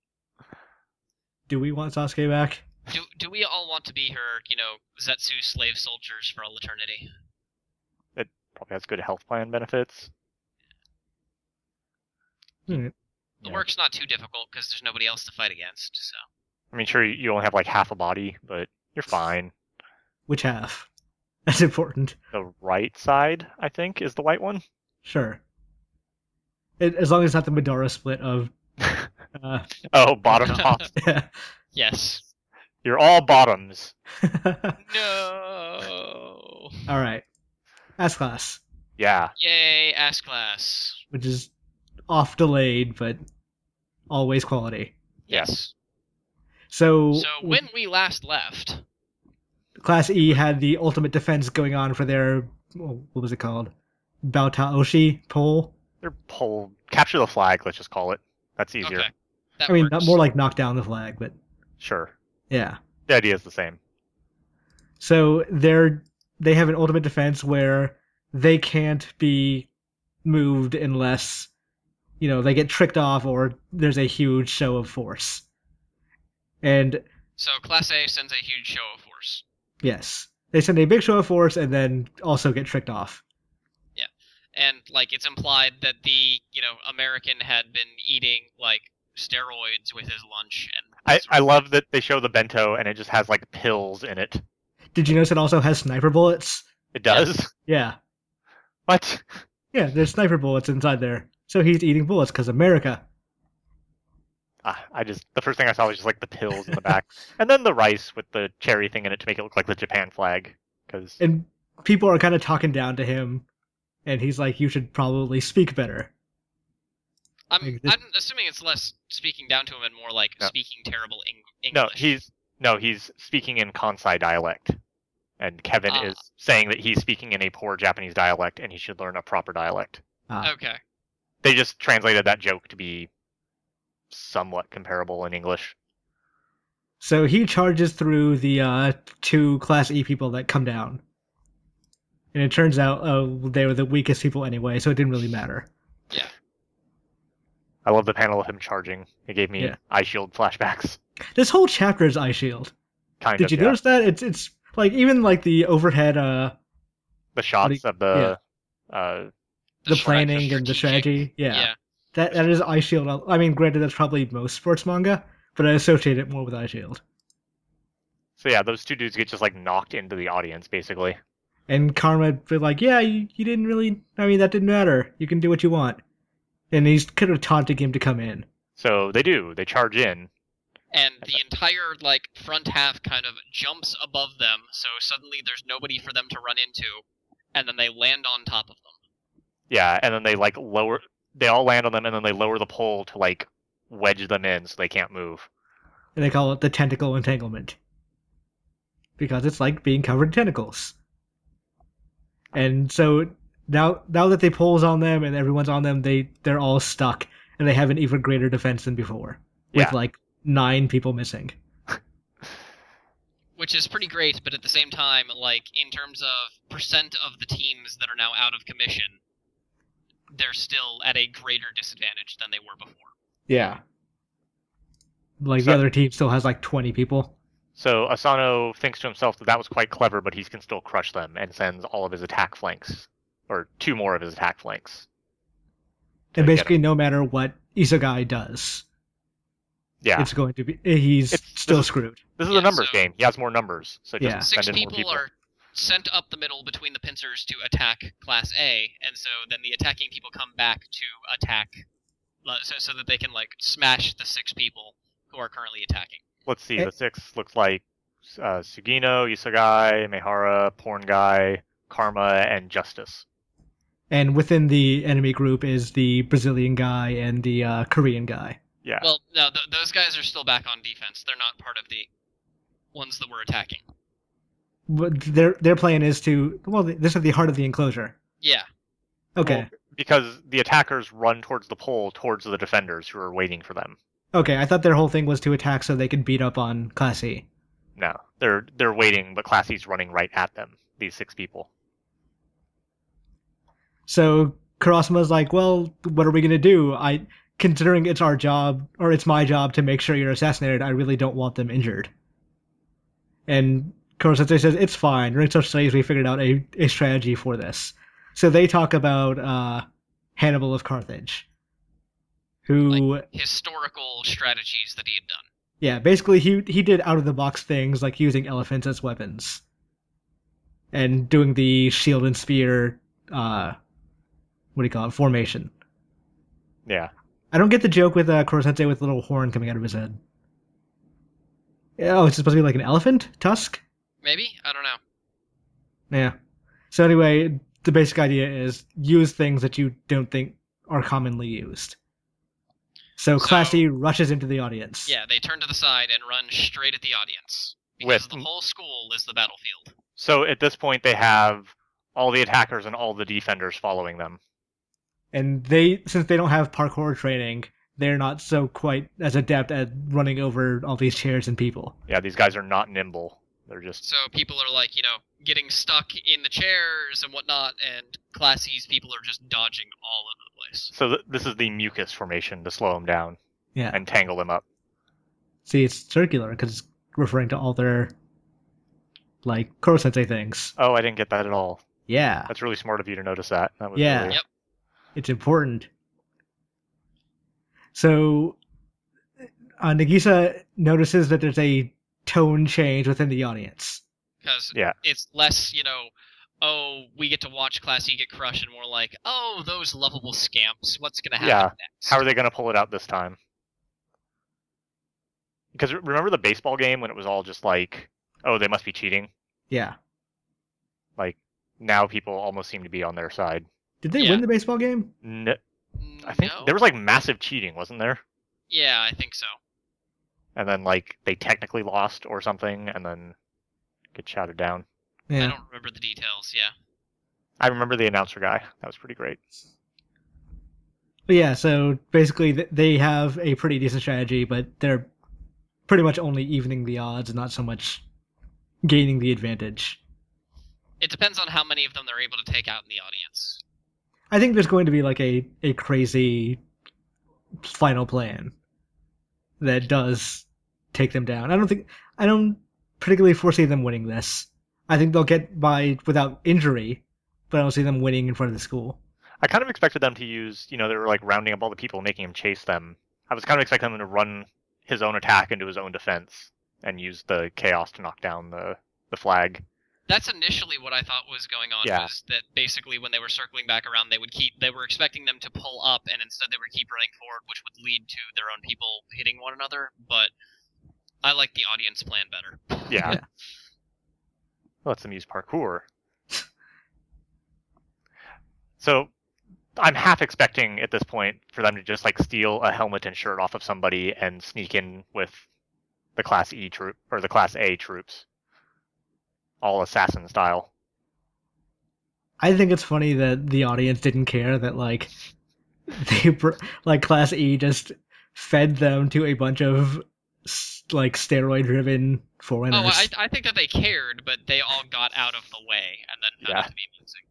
Do we want Sasuke back? Do we all want to be her, Zetsu slave soldiers for all eternity? It probably has good health plan benefits. Hmm. The work's not too difficult because there's nobody else to fight against, so. I mean, sure, you only have half a body, but you're fine. Which half? That's important. The right side, I think, is the white one. Sure. As long as it's not the Madara split of. Oh, bottom top. Yeah. Yes. You're all bottoms. No. All right. S class, Yeah. Yay, ass class. which is off delayed, but always quality. Yes. So when we last left, Class E had the ultimate defense going on for their, what was it called? Baotaoshi pole? They're pole. Capture the flag, let's just call it. That's easier. okay, that I mean, works. more like knock down the flag, but Sure. yeah. The idea is the same. So they have an ultimate defense where they can't be moved unless, they get tricked off or there's a huge show of force. And So Class A sends a huge show of force. yes, they send a big show of force and then also get tricked off. Yeah, and it's implied that the American had been eating steroids with his lunch, and I love that they show the bento and it just has pills in it. Did you notice it also has sniper bullets? It does? Yeah. What? Yeah, there's sniper bullets inside there. So he's eating bullets because America. The first thing I saw was just the pills in the back. And then the rice with the cherry thing in it to make it look like the Japan flag. And people are kind of talking down to him, and he's like, you should probably speak better. I'm assuming it's less speaking down to him and more speaking terrible English. He's speaking in Kansai dialect. And Kevin is saying that he's speaking in a poor Japanese dialect and he should learn a proper dialect. Okay. They just translated that joke to be somewhat comparable in English. So he charges through the two Class E people that come down. And it turns out they were the weakest people anyway, so it didn't really matter. Yeah. I love the panel of him charging. It gave me Eye Shield flashbacks. This whole chapter is Eye Shield. Did you notice that? It's even the overhead the shots of the the planning and the strategy. Yeah. That is Eye Shield. I mean, granted, that's probably most sports manga, but I associate it more with Eye Shield. So yeah, those two dudes get just knocked into the audience, basically. And Karma be like, yeah, you didn't really, that didn't matter. You can do what you want. And he's kind of taunting him to come in. So they do. They charge in. And the entire, front half kind of jumps above them, so suddenly there's nobody for them to run into, and then they land on top of them. Yeah, and then they, lower... They all land on them, and then they lower the pole to, wedge them in so they can't move. And they call it the tentacle entanglement. Because it's like being covered in tentacles. And so now that they pulls on them and everyone's on them, they're all stuck, and they have an even greater defense than before. With 9 people missing. Which is pretty great, but at the same time, in terms of percent of the teams that are now out of commission, they're still at a greater disadvantage than they were before. Yeah. The other team still has 20 people. So Asano thinks to himself that was quite clever, but he can still crush them, and sends all of his attack flanks. Or 2 more of his attack flanks. And basically no matter what Isegai does, it's going to be... He's still screwed. This is a numbers game. He has more numbers. So just 6 send in more people are sent up the middle between the pincers to attack Class A, and so then the attacking people come back to attack, so that they can smash the 6 people who are currently attacking. Let's see. The 6 looks like Sugino, Isegai, Mehara, Porn Guy, Karma, and Justice. And within the enemy group is the Brazilian guy and the Korean guy. Yeah. Well, no, those guys are still back on defense. They're not part of the ones that we're attacking. But their plan is to... Well, this is the heart of the enclosure. Yeah. Okay. Well, because the attackers run towards the pole, towards the defenders who are waiting for them. Okay, I thought their whole thing was to attack so they could beat up on Class E. No, they're waiting, but Class E's running right at them, these 6 people. So Kurasuma's like, well, what are we going to do? Considering it's our job, or it's my job to make sure you're assassinated, I really don't want them injured. And Kurosatsu says, it's fine. During such studies, we figured out a strategy for this. So they talk about Hannibal of Carthage, who... historical strategies that he had done. Yeah, basically he did out-of-the-box things like using elephants as weapons. And doing the shield and spear what do you call it, formation. Yeah. I don't get the joke with Kuro-sensei with a little horn coming out of his head. Oh, it's supposed to be like an elephant tusk? Maybe? I don't know. Yeah. So anyway, the basic idea is use things that you don't think are commonly used. So Class E rushes into the audience. Yeah, they turn to the side and run straight at the audience. Because the whole school is the battlefield. So at this point, they have all the attackers and all the defenders following them. And since they don't have parkour training, they're not so quite as adept at running over all these chairs and people. Yeah, these guys are not nimble. They're just... So people are like, getting stuck in the chairs and whatnot, and Class E's people are just dodging all over the place. So this is the mucus formation to slow them down. Yeah. And tangle them up. See, it's circular because it's referring to all their, like, Kuro-sensei things. Oh, I didn't get that at all. Yeah. That's really smart of you to notice that. That was yeah. Really... Yep. It's important. So, Nagisa notices that there's a tone change within the audience. Because it's less, oh, we get to watch Class E get crushed, and more like, oh, those lovable scamps, what's going to happen next? How are they going to pull it out this time? Because remember the baseball game when it was all just like, oh, they must be cheating? Yeah. Like, now people almost seem to be on their side. Did they win the baseball game? I think there was like massive cheating, wasn't there? Yeah, I think so. And then like they technically lost or something, and then get shouted down. Yeah. I don't remember the details. Yeah. I remember the announcer guy. That was pretty great. But yeah, so basically they have a pretty decent strategy, but they're pretty much only evening the odds and not so much gaining the advantage. It depends on how many of them they're able to take out in the audience. I think there's going to be like a crazy final plan that does take them down. I don't particularly foresee them winning this. I think they'll get by without injury, but I don't see them winning in front of the school. I kind of expected them to use, they were like rounding up all the people, making him chase them. I was kind of expecting him to run his own attack into his own defense and use the chaos to knock down the flag. That's initially what I thought was going on, was that basically when they were circling back around, they were expecting them to pull up, and instead they would keep running forward, which would lead to their own people hitting one another, but I like the audience plan better. Yeah. Let's them use parkour. So, I'm half expecting at this point for them to just like steal a helmet and shirt off of somebody and sneak in with the Class E troop, or the Class A troops. All assassin style. I think it's funny that the audience didn't care that like Class E just fed them to a bunch of like steroid-driven foreigners. Oh, I think that they cared, but they all got out of the way and then found it to be amusing.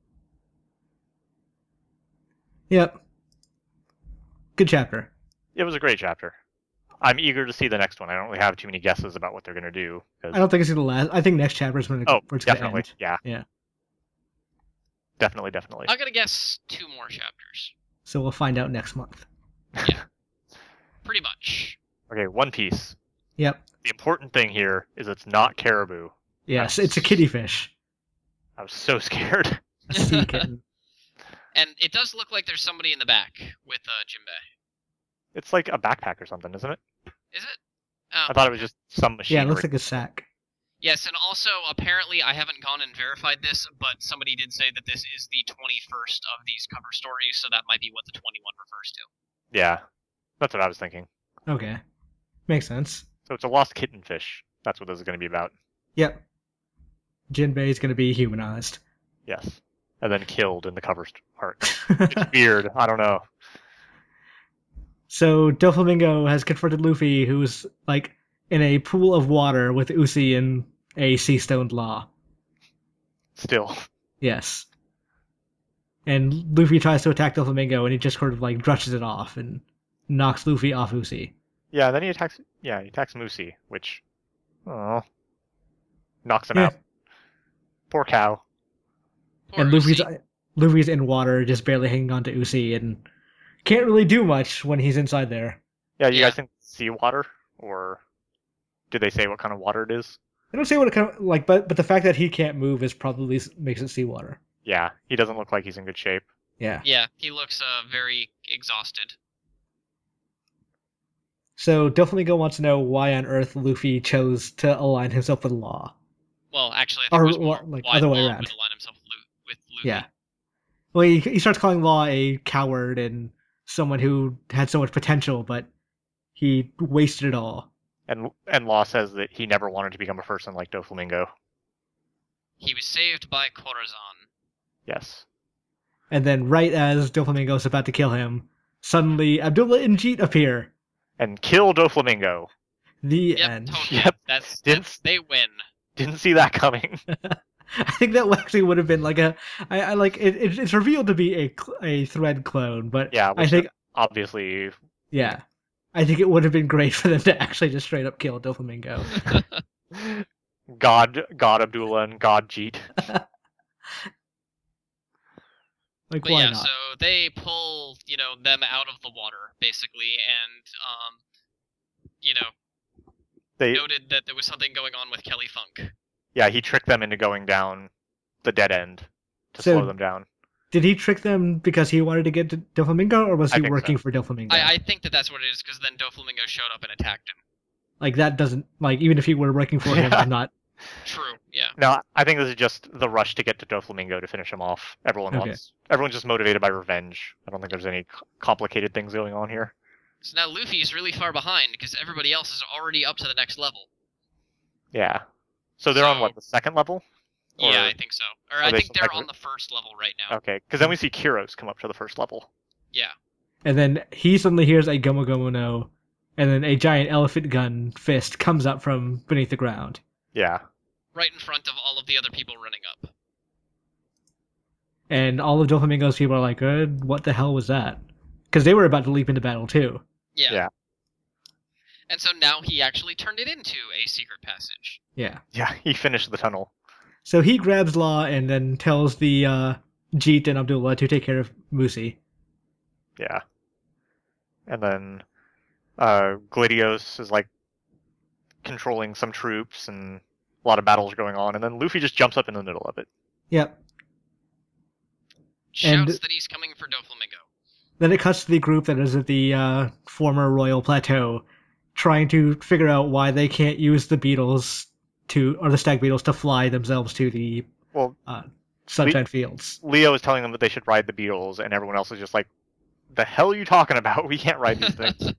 Yep. Good chapter. It was a great chapter. I'm eager to see the next one. I don't really have too many guesses about what they're going to do. I don't think it's going to last. I think next chapter is when it's definitely. End. Yeah. Definitely. I'm going to guess 2 more chapters. So we'll find out next month. Yeah. Pretty much. Okay, One Piece. Yep. The important thing here is it's not caribou. Yes, it's a kitty fish. I was so scared. A sea kitten. And it does look like there's somebody in the back with Jinbei. It's like a backpack or something, isn't it? Is it? Oh. I thought it was just some machine. Yeah, it looks like a sack. Yes, and also, apparently, I haven't gone and verified this, but somebody did say that this is the 21st of these cover stories, so that might be what the 21 refers to. Yeah, that's what I was thinking. Okay. Makes sense. So it's a lost kitten fish. That's what this is going to be about. Yep. Jinbei is going to be humanized. Yes. And then killed in the cover art. It's weird. I don't know. So Doflamingo has confronted Luffy, who's like in a pool of water with Uzi and a sea stoned Law. Still. Yes. And Luffy tries to attack Doflamingo, and he just sort of like brushes it off and knocks Luffy off Uzi. Yeah, and then he attacks Musi, which knocks him out. Poor cow. Poor And Uzi. Luffy's in water, just barely hanging on to Uzi, and can't really do much when he's inside there. Yeah, you guys think seawater, or did they say what kind of water it is? I don't say what it kind of like, but the fact that he can't move is probably makes it seawater. Yeah, he doesn't look like he's in good shape. Yeah. Yeah, he looks very exhausted. So Doflamingo wants to know why on earth Luffy chose to align himself with Law. Well, actually, I think it was more like why other way Law around. would align himself with Luffy. Yeah. Well, he starts calling Law a coward and someone who had so much potential, but he wasted it all. And Law says that he never wanted to become a person like Doflamingo. He was saved by Corazon. Yes. And then right as Doflamingo is about to kill him, suddenly Abdullah and Jeet appear. And kill Doflamingo. The Yep, end. totally. Yep. They win. Didn't see that coming. I think that actually would have been like it's revealed to be a Thread clone, but Yeah, I think obviously. Yeah. I think it would have been great for them to actually just straight up kill Doflamingo. God Abdullah and God Jeet. Like, But why yeah, not? so they pull, them out of the water, basically, and, They noted that there was something going on with Kelly Funk. Yeah, he tricked them into going down the dead end to So- slow them down. Did he trick them because he wanted to get to Doflamingo, or was I he think working so. for Doflamingo? I think that's what it is, because then Doflamingo showed up and attacked him. Like, that doesn't, like, even if he were working for him, Yeah. I'm not. True, yeah. No, I think this is just the rush to get to Doflamingo to finish him off. Everyone's just motivated by revenge. I don't think there's any complicated things going on here. So now Luffy's really far behind, because everybody else is already up to the next level. Yeah. So they're on what, the second level? Or- Yeah, I think so. Or are I they think some they're type of- on the first level right now. Okay, because then we see Kyros come up to the first level. Yeah. And then he suddenly hears a Gomu Gomu no, and then a giant elephant gun fist comes up from beneath the ground. Yeah. Right in front of all of the other people running up. And all of Doflamingo's people are like, what the hell was that? Because they were about to leap into battle, too. Yeah. And so now he actually turned it into a secret passage. Yeah. Yeah, he finished the tunnel. So he grabs Law and then tells the Jeet and Abdullah to take care of Musi. Yeah. And then Gladios is like controlling some troops and a lot of battles going on, and then Luffy just jumps up in the middle of it. Yep. Shouts that he's coming for Doflamingo. Then it cuts to the group that is at the former Royal Plateau, trying to figure out why they can't use the beetles or the stag beetles to fly themselves to the Sunshine Fields. Leo is telling them that they should ride the beetles, and everyone else is just like, the hell are you talking about? We can't ride these things.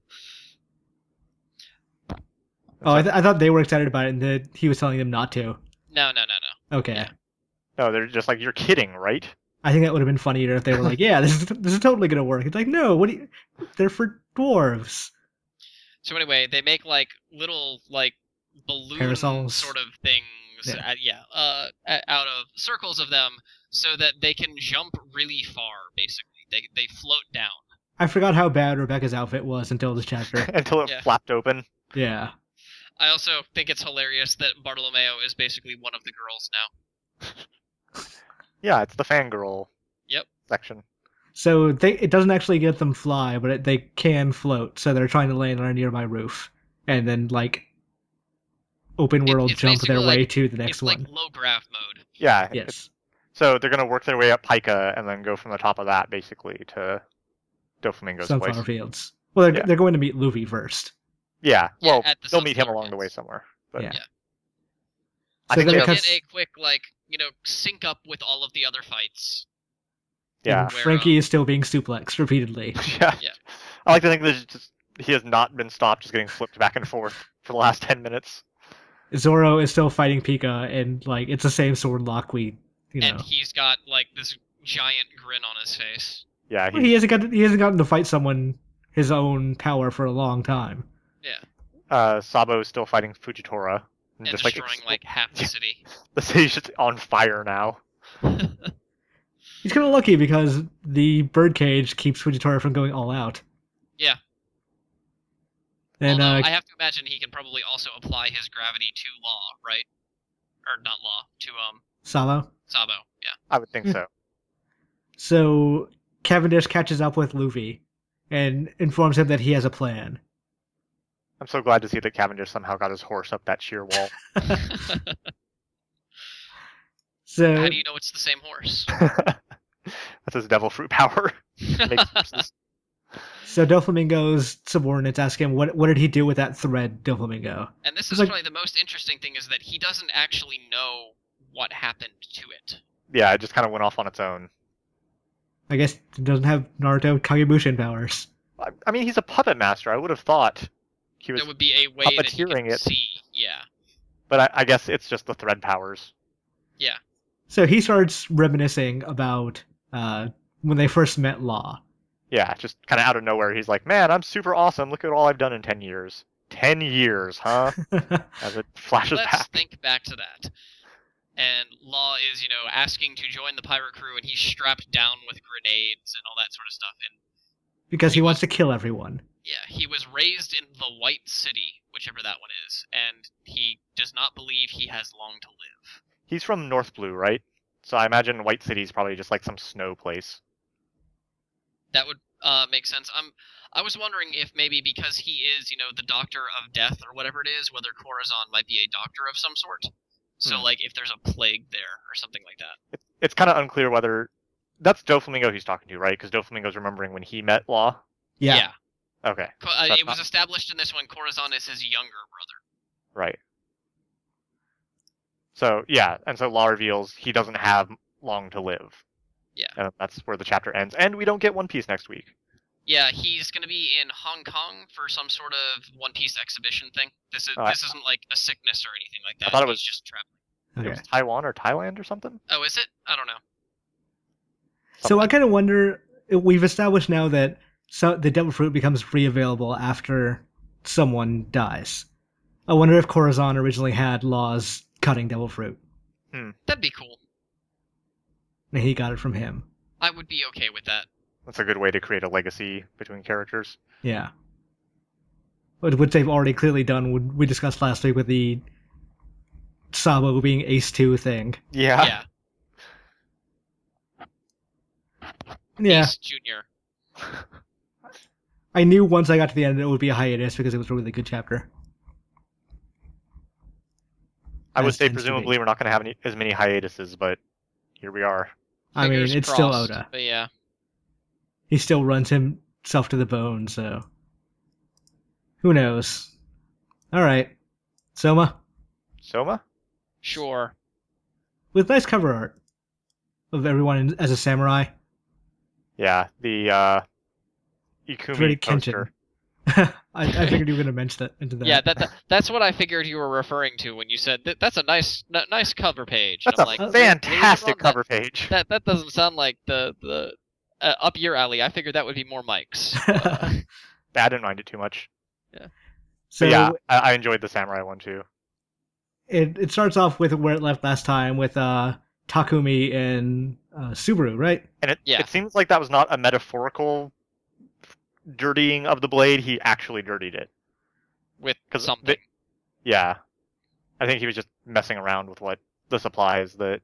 Oh, I thought they were excited about it, and that he was telling them not to. No. Okay. Yeah. No, they're just like, you're kidding, right? I think that would have been funnier if they were like, "Yeah, this is totally gonna work." It's like, no, they're for dwarves. So anyway, they make like little like balloon Parasols. sort of things, out of circles of them, so that they can jump really far. Basically, they float down. I forgot how bad Rebecca's outfit was until this chapter. Until it Yeah. flapped open. Yeah. I also think it's hilarious that Bartolomeo is basically one of the girls now. Yeah, it's the fangirl section. So it doesn't actually get them fly, but they can float. So they're trying to land on a nearby roof, and then like open world It's jump their basically way like- to the next It's one. like low grav mode. Yeah. Yes. So they're going to work their way up Pika and then go from the top of that, basically, to Doflamingo's Sunflower place. Fields. Well, Yeah. they're going to meet Luffy first. Yeah, Yeah, well, at the they'll meet him Sunflower along the way Fields. somewhere. But Yeah. Yeah. I So think then they it have, cuts- Get a quick sync up with all of the other fights. yeah. And Where, Frankie is still being suplexed repeatedly. Yeah. Yeah. I like to think that he has not been stopped just getting flipped back and forth for the last 10 minutes. Zoro is still fighting Pika, and like it's the same sword lock you know. And he's got like this giant grin on his face. Yeah, Well, he hasn't gotten to fight someone his own power for a long time. Sabo is still fighting Fujitora. And just destroying like half the city. the city's just on fire now. He's kind of lucky because the birdcage keeps Fujitora from going all out. Yeah. And Although I have to imagine he can probably also apply his gravity to Law, right? Or not Law, to Sabo. Sabo. Yeah. I would think so. So Cavendish catches up with Luffy and informs him that he has a plan. I'm so glad to see that Cavendish somehow got his horse up that sheer wall. So How do you know it's the same horse? That's his devil fruit power. Makes verses. So Doflamingo's subordinates ask him, what did he do with that thread, Doflamingo? And this It's is like- probably the most interesting thing, is that he doesn't actually know what happened to it. Yeah, it just kind of went off on its own. I guess it doesn't have Naruto Kagebushin powers. I mean, he's a puppet master. I would have thought he was, There would be a way that he puppeteering could it. see. Yeah. but I guess it's just the thread powers. Yeah. So he starts reminiscing about when they first met Law. Yeah, just kind of out of nowhere. He's like, man, I'm super awesome. Look at all I've done in 10 years. 10 years, huh? As it flashes Let's back. think back to that. And Law is, asking to join the pirate crew, and he's strapped down with grenades and all that sort of stuff. And Because he wants to kill everyone. yeah, he was raised in the White City, whichever that one is, and he does not believe he has long to live. He's from North Blue, right? So I imagine White City's probably just like some snow place. That would make sense. I was wondering if maybe because he is, the Doctor of Death or whatever it is, whether Corazon might be a doctor of some sort. So, like, if there's a plague there or something like that. It's kind of unclear whether... That's Doflamingo he's talking to, right? Because Doflamingo's remembering when he met Law. Yeah. Okay. It was established in this one, Corazon is his younger brother. Right. So, yeah, and so Law reveals he doesn't have long to live. Yeah. And that's where the chapter ends. And we don't get One Piece next week. Yeah, he's going to be in Hong Kong for some sort of One Piece exhibition thing. This isn't like a sickness or anything like that. I thought it was- He's just traveling. Okay. It was Taiwan or Thailand or something? Oh, is it? I don't know. So I kind of wonder, we've established now that the devil fruit becomes free available after someone dies. I wonder if Corazon originally had Law's cutting devil fruit, That'd be cool. and he got it from him. I would be okay with that. That's a good way to create a legacy between characters. Yeah. Which they've already clearly done, we discussed last week with the Sabo being Ace 2 thing. Yeah. Yeah. Ace Junior. I knew once I got to the end it would be a hiatus because it was a really good chapter. I would As say tends to presumably be. we're not going to have as many hiatuses, but here we are. I mean, Fingers it's still crossed, Oda. But yeah. He still runs himself to the bone, so who knows? All right, Soma, Soma? Sure. with nice cover art of everyone as a samurai. Yeah, the Pretty Ikumi Kenshin. poster. I figured you were gonna mention that into that. Yeah, that's what I figured you were referring to when you said that's a nice cover page. And That's I'm a like, fantastic really, Ron? cover page. That doesn't sound like the up your alley. I figured that would be more Mike's. I didn't mind it too much. So But yeah, I enjoyed the samurai one too. it starts off with where it left last time with Takumi and Subaru, right? And Yeah. it seems like that was not a metaphorical dirtying of the blade. He actually dirtied it. With 'Cause something. Yeah. I think he was just messing around with what the supplies that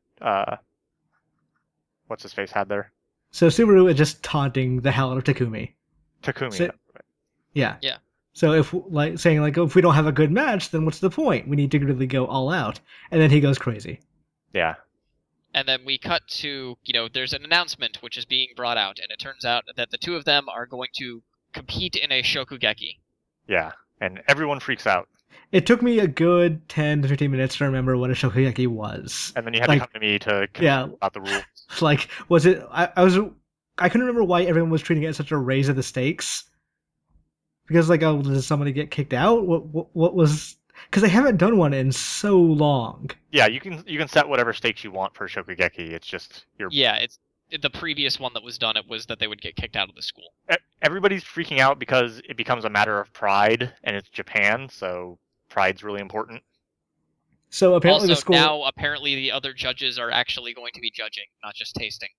what's his face had there. So Subaru is just taunting the hell out of Takumi. Takumi. So- Yeah. Yeah. So if saying if we don't have a good match, then what's the point? We need to really go all out. And then he goes crazy. Yeah. And then we cut to, there's an announcement which is being brought out, and it turns out that the two of them are going to compete in a Shokugeki. Yeah. And everyone freaks out. It took me a good 10 to 15 minutes to remember what a Shokugeki was. And then you had Like- to come to me to Yeah. about the rules. Was it? I couldn't remember why everyone was treating it as such a raise of the stakes. Because did somebody get kicked out? What was? Because they haven't done one in so long. Yeah, you can set whatever stakes you want for Shokugeki. It's just Yeah, it's the previous one that was done. It was that they would get kicked out of the school. everybody's freaking out because it becomes a matter of pride, and it's Japan, so pride's really important. So apparently Also, the school. now apparently the other judges are actually going to be judging, not just tasting.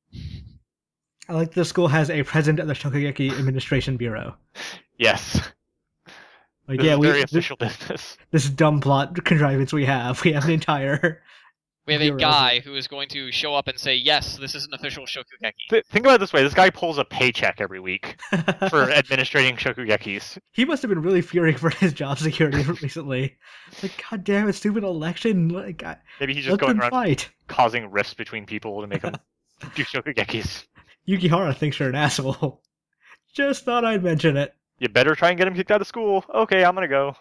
I like the school has a president of the Shokugeki Administration Bureau. Yes, Like, this yeah, is we very official business. this dumb plot contrivance we have. We have an entire. We have a Bureau. guy who is going to show up and say, yes, this is an official Shokugeki. Think about it this way: this guy pulls a paycheck every week for administrating Shokugekis. He must have been really fearing for his job security recently. Like, god damn it, stupid election! Like, Maybe he's just let going them around fight. causing rifts between people to make them do Shokugekis. Yukihara thinks you're an asshole. Just thought I'd mention it. You better try and get him kicked out of school. Okay, I'm gonna go.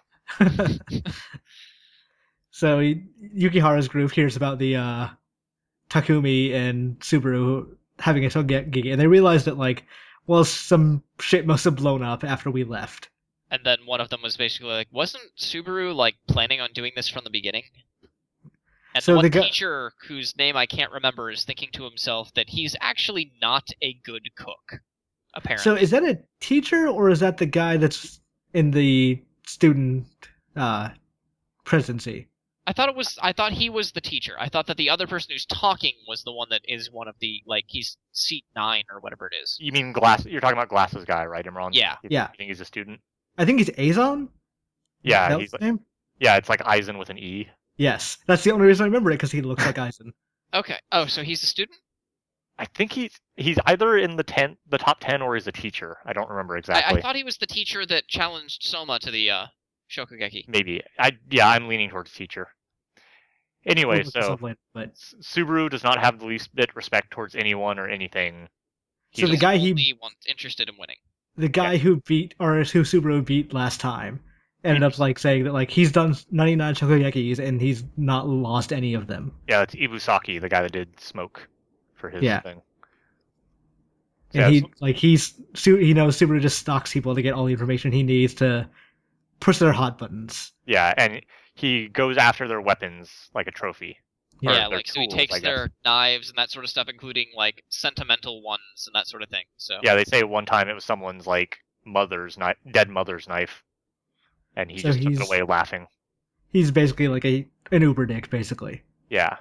So Yukihara's group hears about the Takumi and Subaru having a Shokugeki, and they realize that, like, well, some shit must have blown up after we left. And then one of them was basically like, wasn't Subaru, like, planning on doing this from the beginning? And So one the teacher, whose name I can't remember, is thinking to himself that he's actually not a good cook, apparently. So is that a teacher, or is that the guy that's in the student presidency? I thought he was the teacher. I thought that the other person who's talking was the one that is one of the, like, he's seat 9 or whatever it is. You mean Glass? You're talking about Glasses guy, right, Imran? Yeah. Yeah. You think he's a student? I think he's Azon? Yeah, That was he's his name? yeah. It's like Eisen with an E. Yes. That's the only reason I remember it, because he looks like Eisen. Okay. Oh, so he's a student? I think he's either in the top 10, or he's a teacher. I don't remember exactly. I thought he was the teacher that challenged Soma to the Shokugeki. Maybe. I'm leaning towards teacher. Anyway, We'll look this so up later, but Subaru does not have the least bit respect towards anyone or anything. So the guy only interested in winning. the guy who Subaru beat last time ended up, like, saying that, like, he's done 99 Shokugekis and he's not lost any of them. Yeah, it's Ibusaki, the guy that did Smoke for his thing. And Yeah, he knows Subaru just stalks people to get all the information he needs to push their hot buttons. Yeah, and he goes after their weapons like a trophy. Or Yeah, their like, so he tools, takes I guess. their knives and that sort of stuff, including, like, sentimental ones and that sort of thing. So Yeah, they say one time it was someone's, like, dead mother's knife, and he So just took he's- it away laughing. He's basically like an Uber dick, basically. Yeah,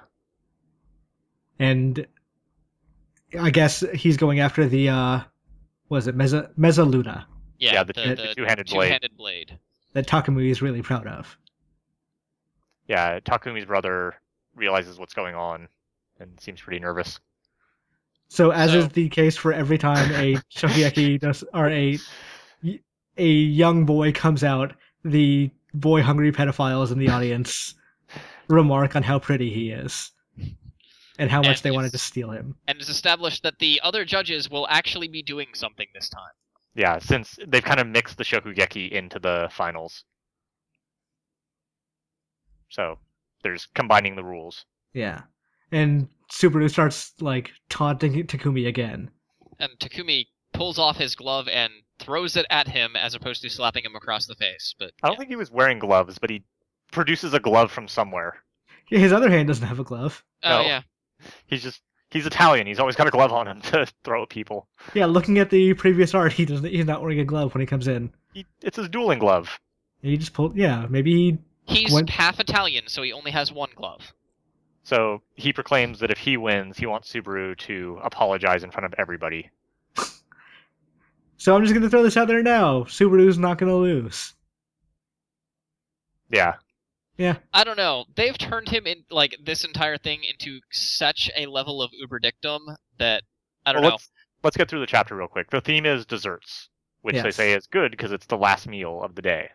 And I guess he's going after the was it Mezzaluna Yeah, the the two-handed blade. two-handed blade. that Takumi is really proud of. Yeah, Takumi's brother realizes what's going on and seems pretty nervous. So as So- is the case for every time a Shokugeki or a young boy comes out, the boy hungry pedophiles in the audience remark on how pretty he is and how much And they wanted to it's- steal him. And it's established that the other judges will actually be doing something this time. Yeah, since they've kind of mixed the Shokugeki into the finals. So, there's combining the rules. Yeah. And Subaru starts, like, taunting Takumi again. And Takumi pulls off his glove and throws it at him as opposed to slapping him across the face. But I don't think he was wearing gloves, but he produces a glove from somewhere. His other hand doesn't have a glove. Oh, No. yeah. He's Italian. He's always got a glove on him to throw at people. Yeah, looking at the previous art, he's not wearing a glove when he comes in. It's his dueling glove. He just pulled. Yeah, maybe he. He's When- half Italian, so he only has one glove. So he proclaims that if he wins, he wants Subaru to apologize in front of everybody. So I'm just gonna throw this out there now. Subaru's not gonna lose. Yeah. Yeah. I don't know. They've turned him in, like, this entire thing into such a level of uber dictum that I don't know. Let's get through the chapter real quick. The theme is desserts, which they Yes. say is good because it's the last meal of the day.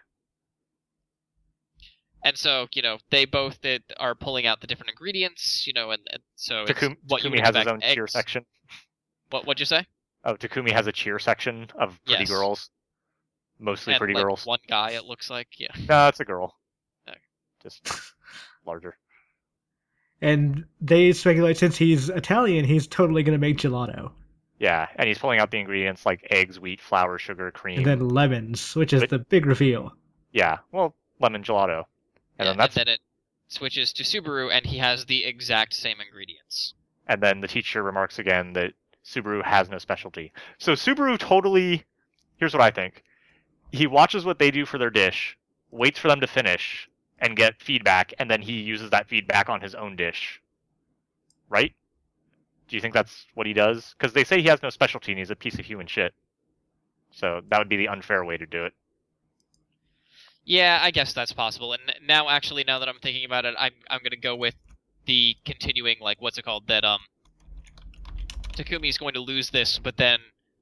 And so, they both are pulling out the different ingredients, and so it's what you Takumi would has his expect. own cheer Eggs. section. What'd you say? Oh, Takumi has a cheer section of pretty Yes. girls. Mostly And, pretty like, girls. one guy, it looks like, yeah. No, it's a girl. Okay. Just larger. And they speculate since he's Italian, he's totally gonna make gelato. Yeah, and he's pulling out the ingredients like eggs, wheat, flour, sugar, cream. And then lemons, which is But- the big reveal. Yeah, well, lemon gelato. And then it switches to Subaru, and he has the exact same ingredients. and then the teacher remarks again that Subaru has no specialty. So Subaru totally, here's what I think. He watches what they do for their dish, waits for them to finish, and get feedback, and then he uses that feedback on his own dish. Right? Do you think that's what he does? Because they say he has no specialty and he's a piece of human shit. So that would be the unfair way to do it. Yeah, I guess that's possible. And now that I'm thinking about it, I'm gonna go with the continuing, like, what's it called? That Takumi's going to lose this, but then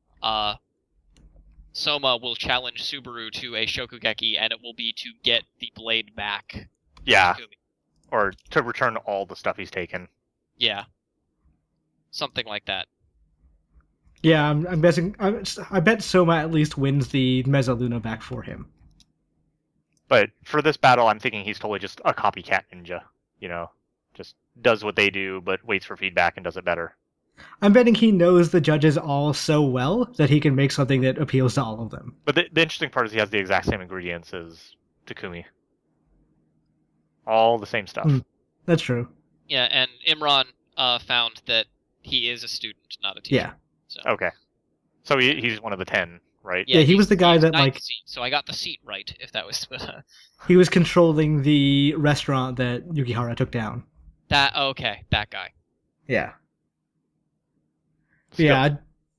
Soma will challenge Subaru to a Shokugeki, and it will be to get the blade back. Yeah, Takumi. or to return all the stuff he's taken. Yeah. something like that. Yeah, I'm guessing. I bet Soma at least wins the Mezzaluna back for him. But for this battle, I'm thinking he's totally just a copycat ninja. Just does what they do, but waits for feedback and does it better. I'm betting he knows the judges all so well that he can make something that appeals to all of them. But the interesting part is he has the exact same ingredients as Takumi. All the same stuff. That's true. Yeah, and Imran found that he is a student, not a teacher. Yeah. So. Okay. So he's one of the 10, right? Yeah, he was the guy that seat, so I got the seat right. If that was. He was controlling the restaurant that Yukihara took down. That guy. Yeah. Still. Yeah.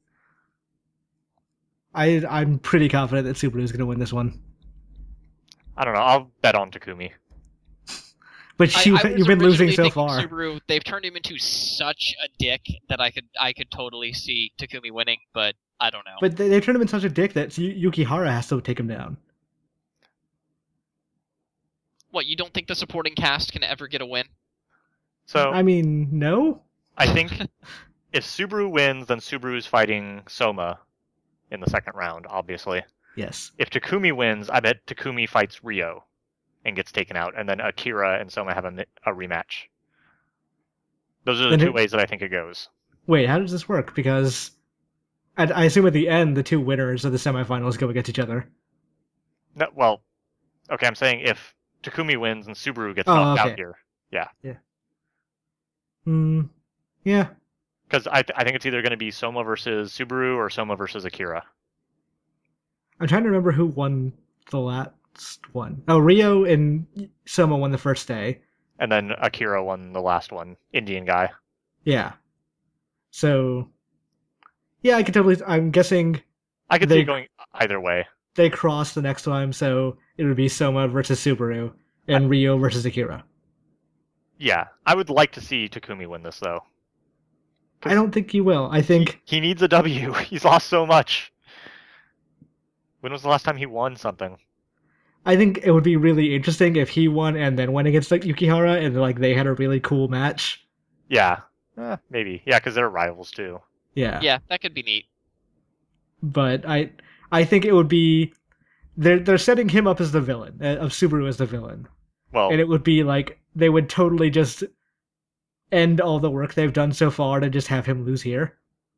I'm pretty confident that Subaru is going to win this one. I don't know. I'll bet on Takumi. But you've been losing so far. Subaru, they've turned him into such a dick that I could totally see Takumi winning, but I don't know. But they turned him into such a dick that Yukihara has to take him down. What, you don't think the supporting cast can ever get a win? So I mean, no? I think if Subaru wins, then Subaru's fighting Soma in the second round, obviously. Yes. If Takumi wins, I bet Takumi fights Ryo and gets taken out, and then Akira and Soma have a rematch. Those are the two ways that I think it goes. Wait, how does this work? Because I assume at the end, the two winners of the semifinals go against each other. No, well, okay, I'm saying if Takumi wins and Subaru gets knocked out here. Yeah. Yeah. Yeah. Because I think it's either going to be Soma versus Subaru or Soma versus Akira. I'm trying to remember who won the last one. Oh, Ryo and Soma won the first day. And then Akira won the last one. Indian guy. Yeah. So, yeah, I could totally... I'm guessing... I could see it going either way. They cross the next time, so it would be Soma versus Subaru and Ryo versus Akira. Yeah. I would like to see Takumi win this, though. I don't think he will. I think... He needs a W. He's lost so much. When was the last time he won something? I think it would be really interesting if he won and then went against Yukihara and they had a really cool match. Yeah. Maybe. Yeah, because they're rivals, too. Yeah. Yeah, that could be neat. But I think it would be... They're setting him up as the villain, of Subaru as the villain. Well, and it would be they would totally just end all the work they've done so far to just have him lose here.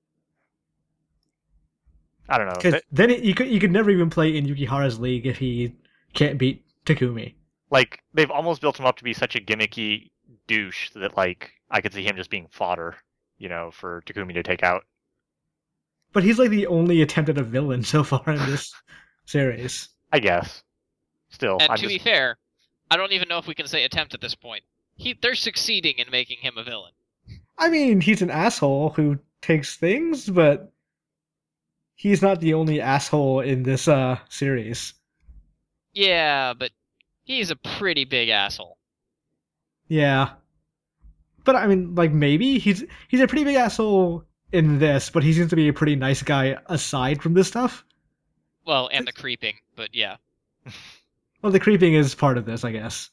I don't know. Because then you could never even play in Yukihara's league if he can't beat Takumi. They've almost built him up to be such a gimmicky douche that, I could see him just being fodder, for Takumi to take out. But he's, the only attempt at a villain so far in this series. I guess. Still. And to be fair, I don't even know if we can say attempt at this point. They're succeeding in making him a villain. I mean, he's an asshole who takes things, but he's not the only asshole in this series. Yeah, but he's a pretty big asshole. Yeah. But I mean, maybe he's a pretty big asshole in this, but he seems to be a pretty nice guy aside from this stuff. Well, and the creeping, but yeah. Well, the creeping is part of this, I guess.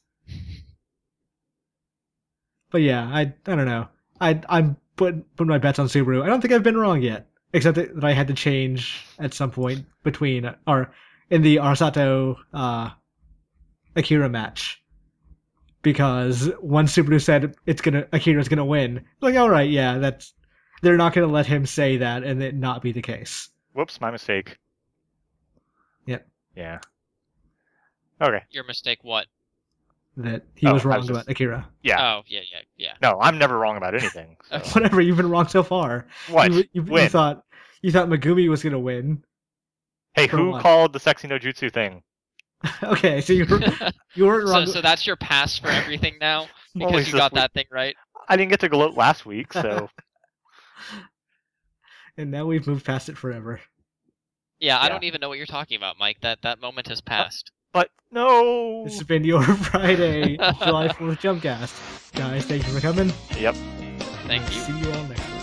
But yeah, I don't know. I'm putting my bets on Subaru. I don't think I've been wrong yet, except that I had to change at some point between in the Arsato Akira match, because once Subaru said Akira's gonna win, all right, yeah, they're not gonna let him say that and it not be the case. Whoops, my mistake. Yep. Yeah. Okay. Your mistake what? That he was wrong about Akira. Yeah. Oh, yeah. No, I'm never wrong about anything. So. Whatever, you've been wrong so far. What? You thought Megumi was gonna win. Hey, who called the sexy no jutsu thing? Okay, so you weren't wrong. So that's your pass for everything now? Because you got that thing right? I didn't get to gloat last week, so... And now we've moved past it forever. Yeah, I don't even know what you're talking about, Mike. That moment has passed. But no! This has been your Friday, July 4th Jumpcast. Guys, thank you for coming. Yep. Thank you. See you all next week.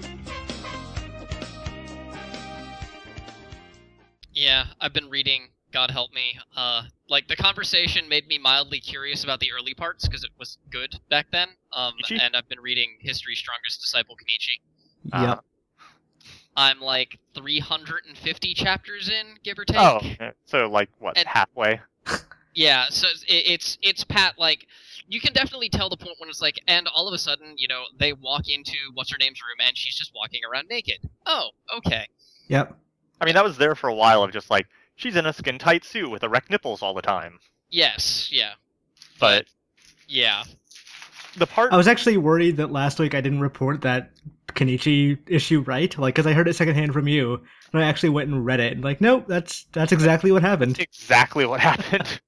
Yeah, I've been reading God help me. Like, the conversation made me mildly curious about the early parts, because it was good back then. And I've been reading History's Strongest Disciple, Kenichi. Yep. I'm like 350 chapters in, give or take. Oh, so like, what, And- halfway? Yeah, so it's Pat, like, you can definitely tell the point when it's like, and all of a sudden, they walk into what's-her-name's room, and she's just walking around naked. Oh, okay. Yep. I mean, that was there for a while of just like, she's in a skin-tight suit with erect nipples all the time. Yes, yeah. But Yeah. the part... I was actually worried that last week I didn't report that Kenichi issue right, like, because I heard it secondhand from you, and I actually went and read it, and like, nope, that's exactly what happened. Exactly what happened.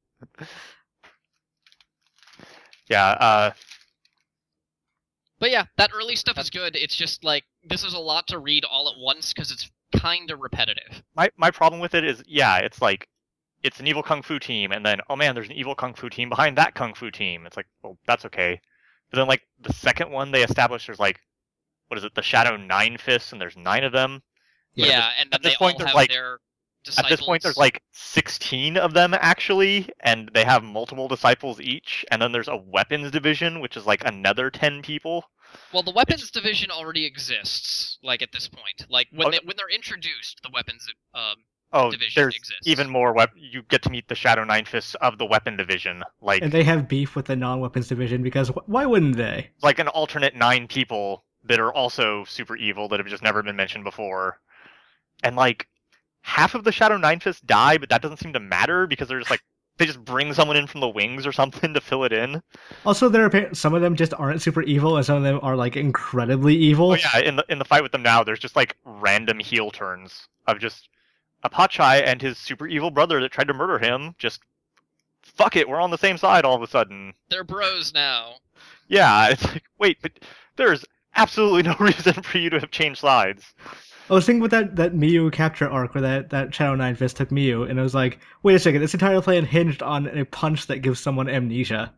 Yeah, But yeah, that early stuff is good. It's just like, this is a lot to read all at once, because it's kind of repetitive. my problem with it is, yeah, it's like, it's an evil kung fu team, and then, oh man, there's an evil kung fu team behind that kung fu team. It's like, well, that's okay. But then, like, the second one they established, there's like, what is it, the Shadow Nine Fists, and there's 9 of them. Yeah, and then at this they point, all there's have like- their disciples. At this point, there's like 16 of them actually, and they have multiple disciples each. And then there's a weapons division, which is like another 10 people. Well, the weapons division already exists, like, at this point. Like, when Okay. they're introduced, the weapons Oh, division there's exists. even more. You get to meet the Shadow Nine Fists of the weapon division, like And they have beef with the non-weapons division, because why wouldn't they? an alternate 9 people that are also super evil that have just never been mentioned before. And like half of the Shadow Nine Fists die, but that doesn't seem to matter because they're just like, they just bring someone in from the wings or something to fill it in. Also, some of them just aren't super evil, and some of them are like incredibly evil. Oh yeah, in the fight with them now, there's just like random heel turns of just Apachai and his super evil brother that tried to murder him. Just fuck it, we're on the same side all of a sudden. They're bros now. Yeah, it's like, wait, but there's absolutely no reason for you to have changed sides. I was thinking with that Miyu capture arc where that Shadow Nine Fist took Miyu, and I was like, wait a second, this entire plan hinged on a punch that gives someone amnesia.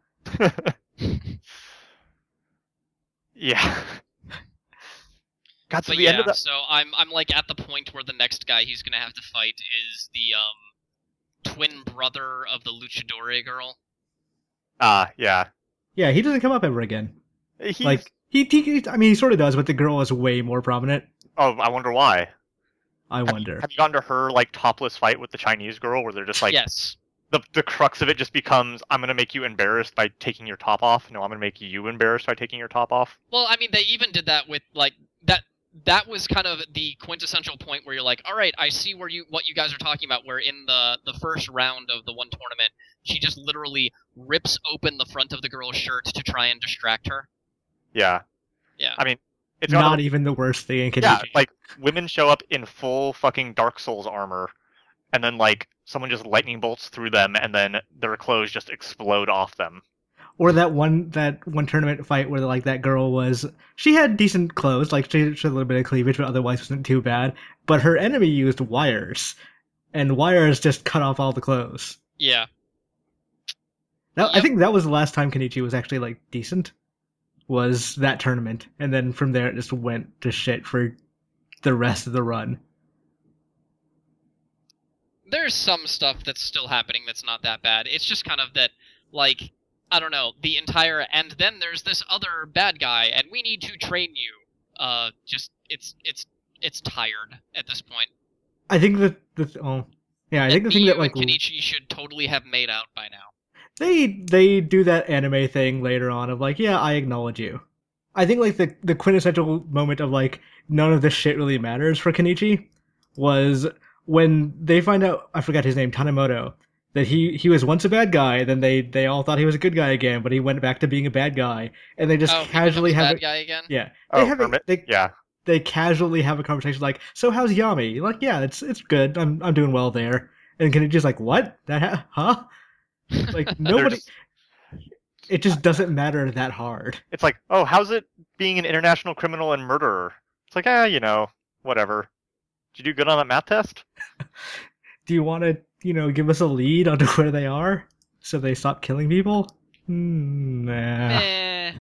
Yeah. God, so But the yeah, end of the so I'm like at the point where the next guy he's gonna have to fight is the twin brother of the Luchadore girl. yeah. Yeah, he doesn't come up ever again. He's, Like I mean, he sort of does, but the girl is way more prominent. oh, I wonder why. I wonder. Have you gone to her like topless fight with the Chinese girl where they're just like Yes. the crux of it just becomes, I'm gonna make you embarrassed by taking your top off. No, I'm gonna make you embarrassed by taking your top off. Well, I mean, they even did that with like that. That was kind of the quintessential point where you're like, all right, I see what you guys are talking about. Where in the first round of the one tournament, she just literally rips open the front of the girl's shirt to try and distract her. Yeah. Yeah. I mean, it's Not even the worst thing in Kenichi. yeah, like women show up in full fucking Dark Souls armor, and then like someone just lightning bolts through them, and then their clothes just explode off them. Or that one tournament fight where like that girl she had decent clothes, like she had a little bit of cleavage, but otherwise wasn't too bad. But her enemy used wires, and wires just cut off all the clothes. Yeah. I think that was the last time Kenichi was actually like decent. Was that tournament, and then from there it just went to shit for the rest of the run. There's some stuff that's still happening that's not that bad. It's just kind of that, like, I don't know, the entire, and then there's this other bad guy, and we need to train you. It's tired at this point. I think I think the thing that like Kenichi should totally have made out by now. they do that anime thing later on of like, yeah, I acknowledge you. I think like the quintessential moment of like none of this shit really matters for Kenichi was when they find out, I forgot his name, Tanemoto, that he was once a bad guy, then they all thought he was a good guy again, but he went back to being a bad guy, and they just casually have bad guy again. Yeah, Yeah. they casually have a conversation like, so how's Yami? You're like, yeah, it's good. I'm doing well there. And Kenichi's like, what? Huh? Like nobody. It just doesn't matter that hard. It's like, oh, how's it being an international criminal and murderer? It's like, whatever. Did you do good on that math test? Do you want to, give us a lead onto where they are so they stop killing people? Nah. Eh.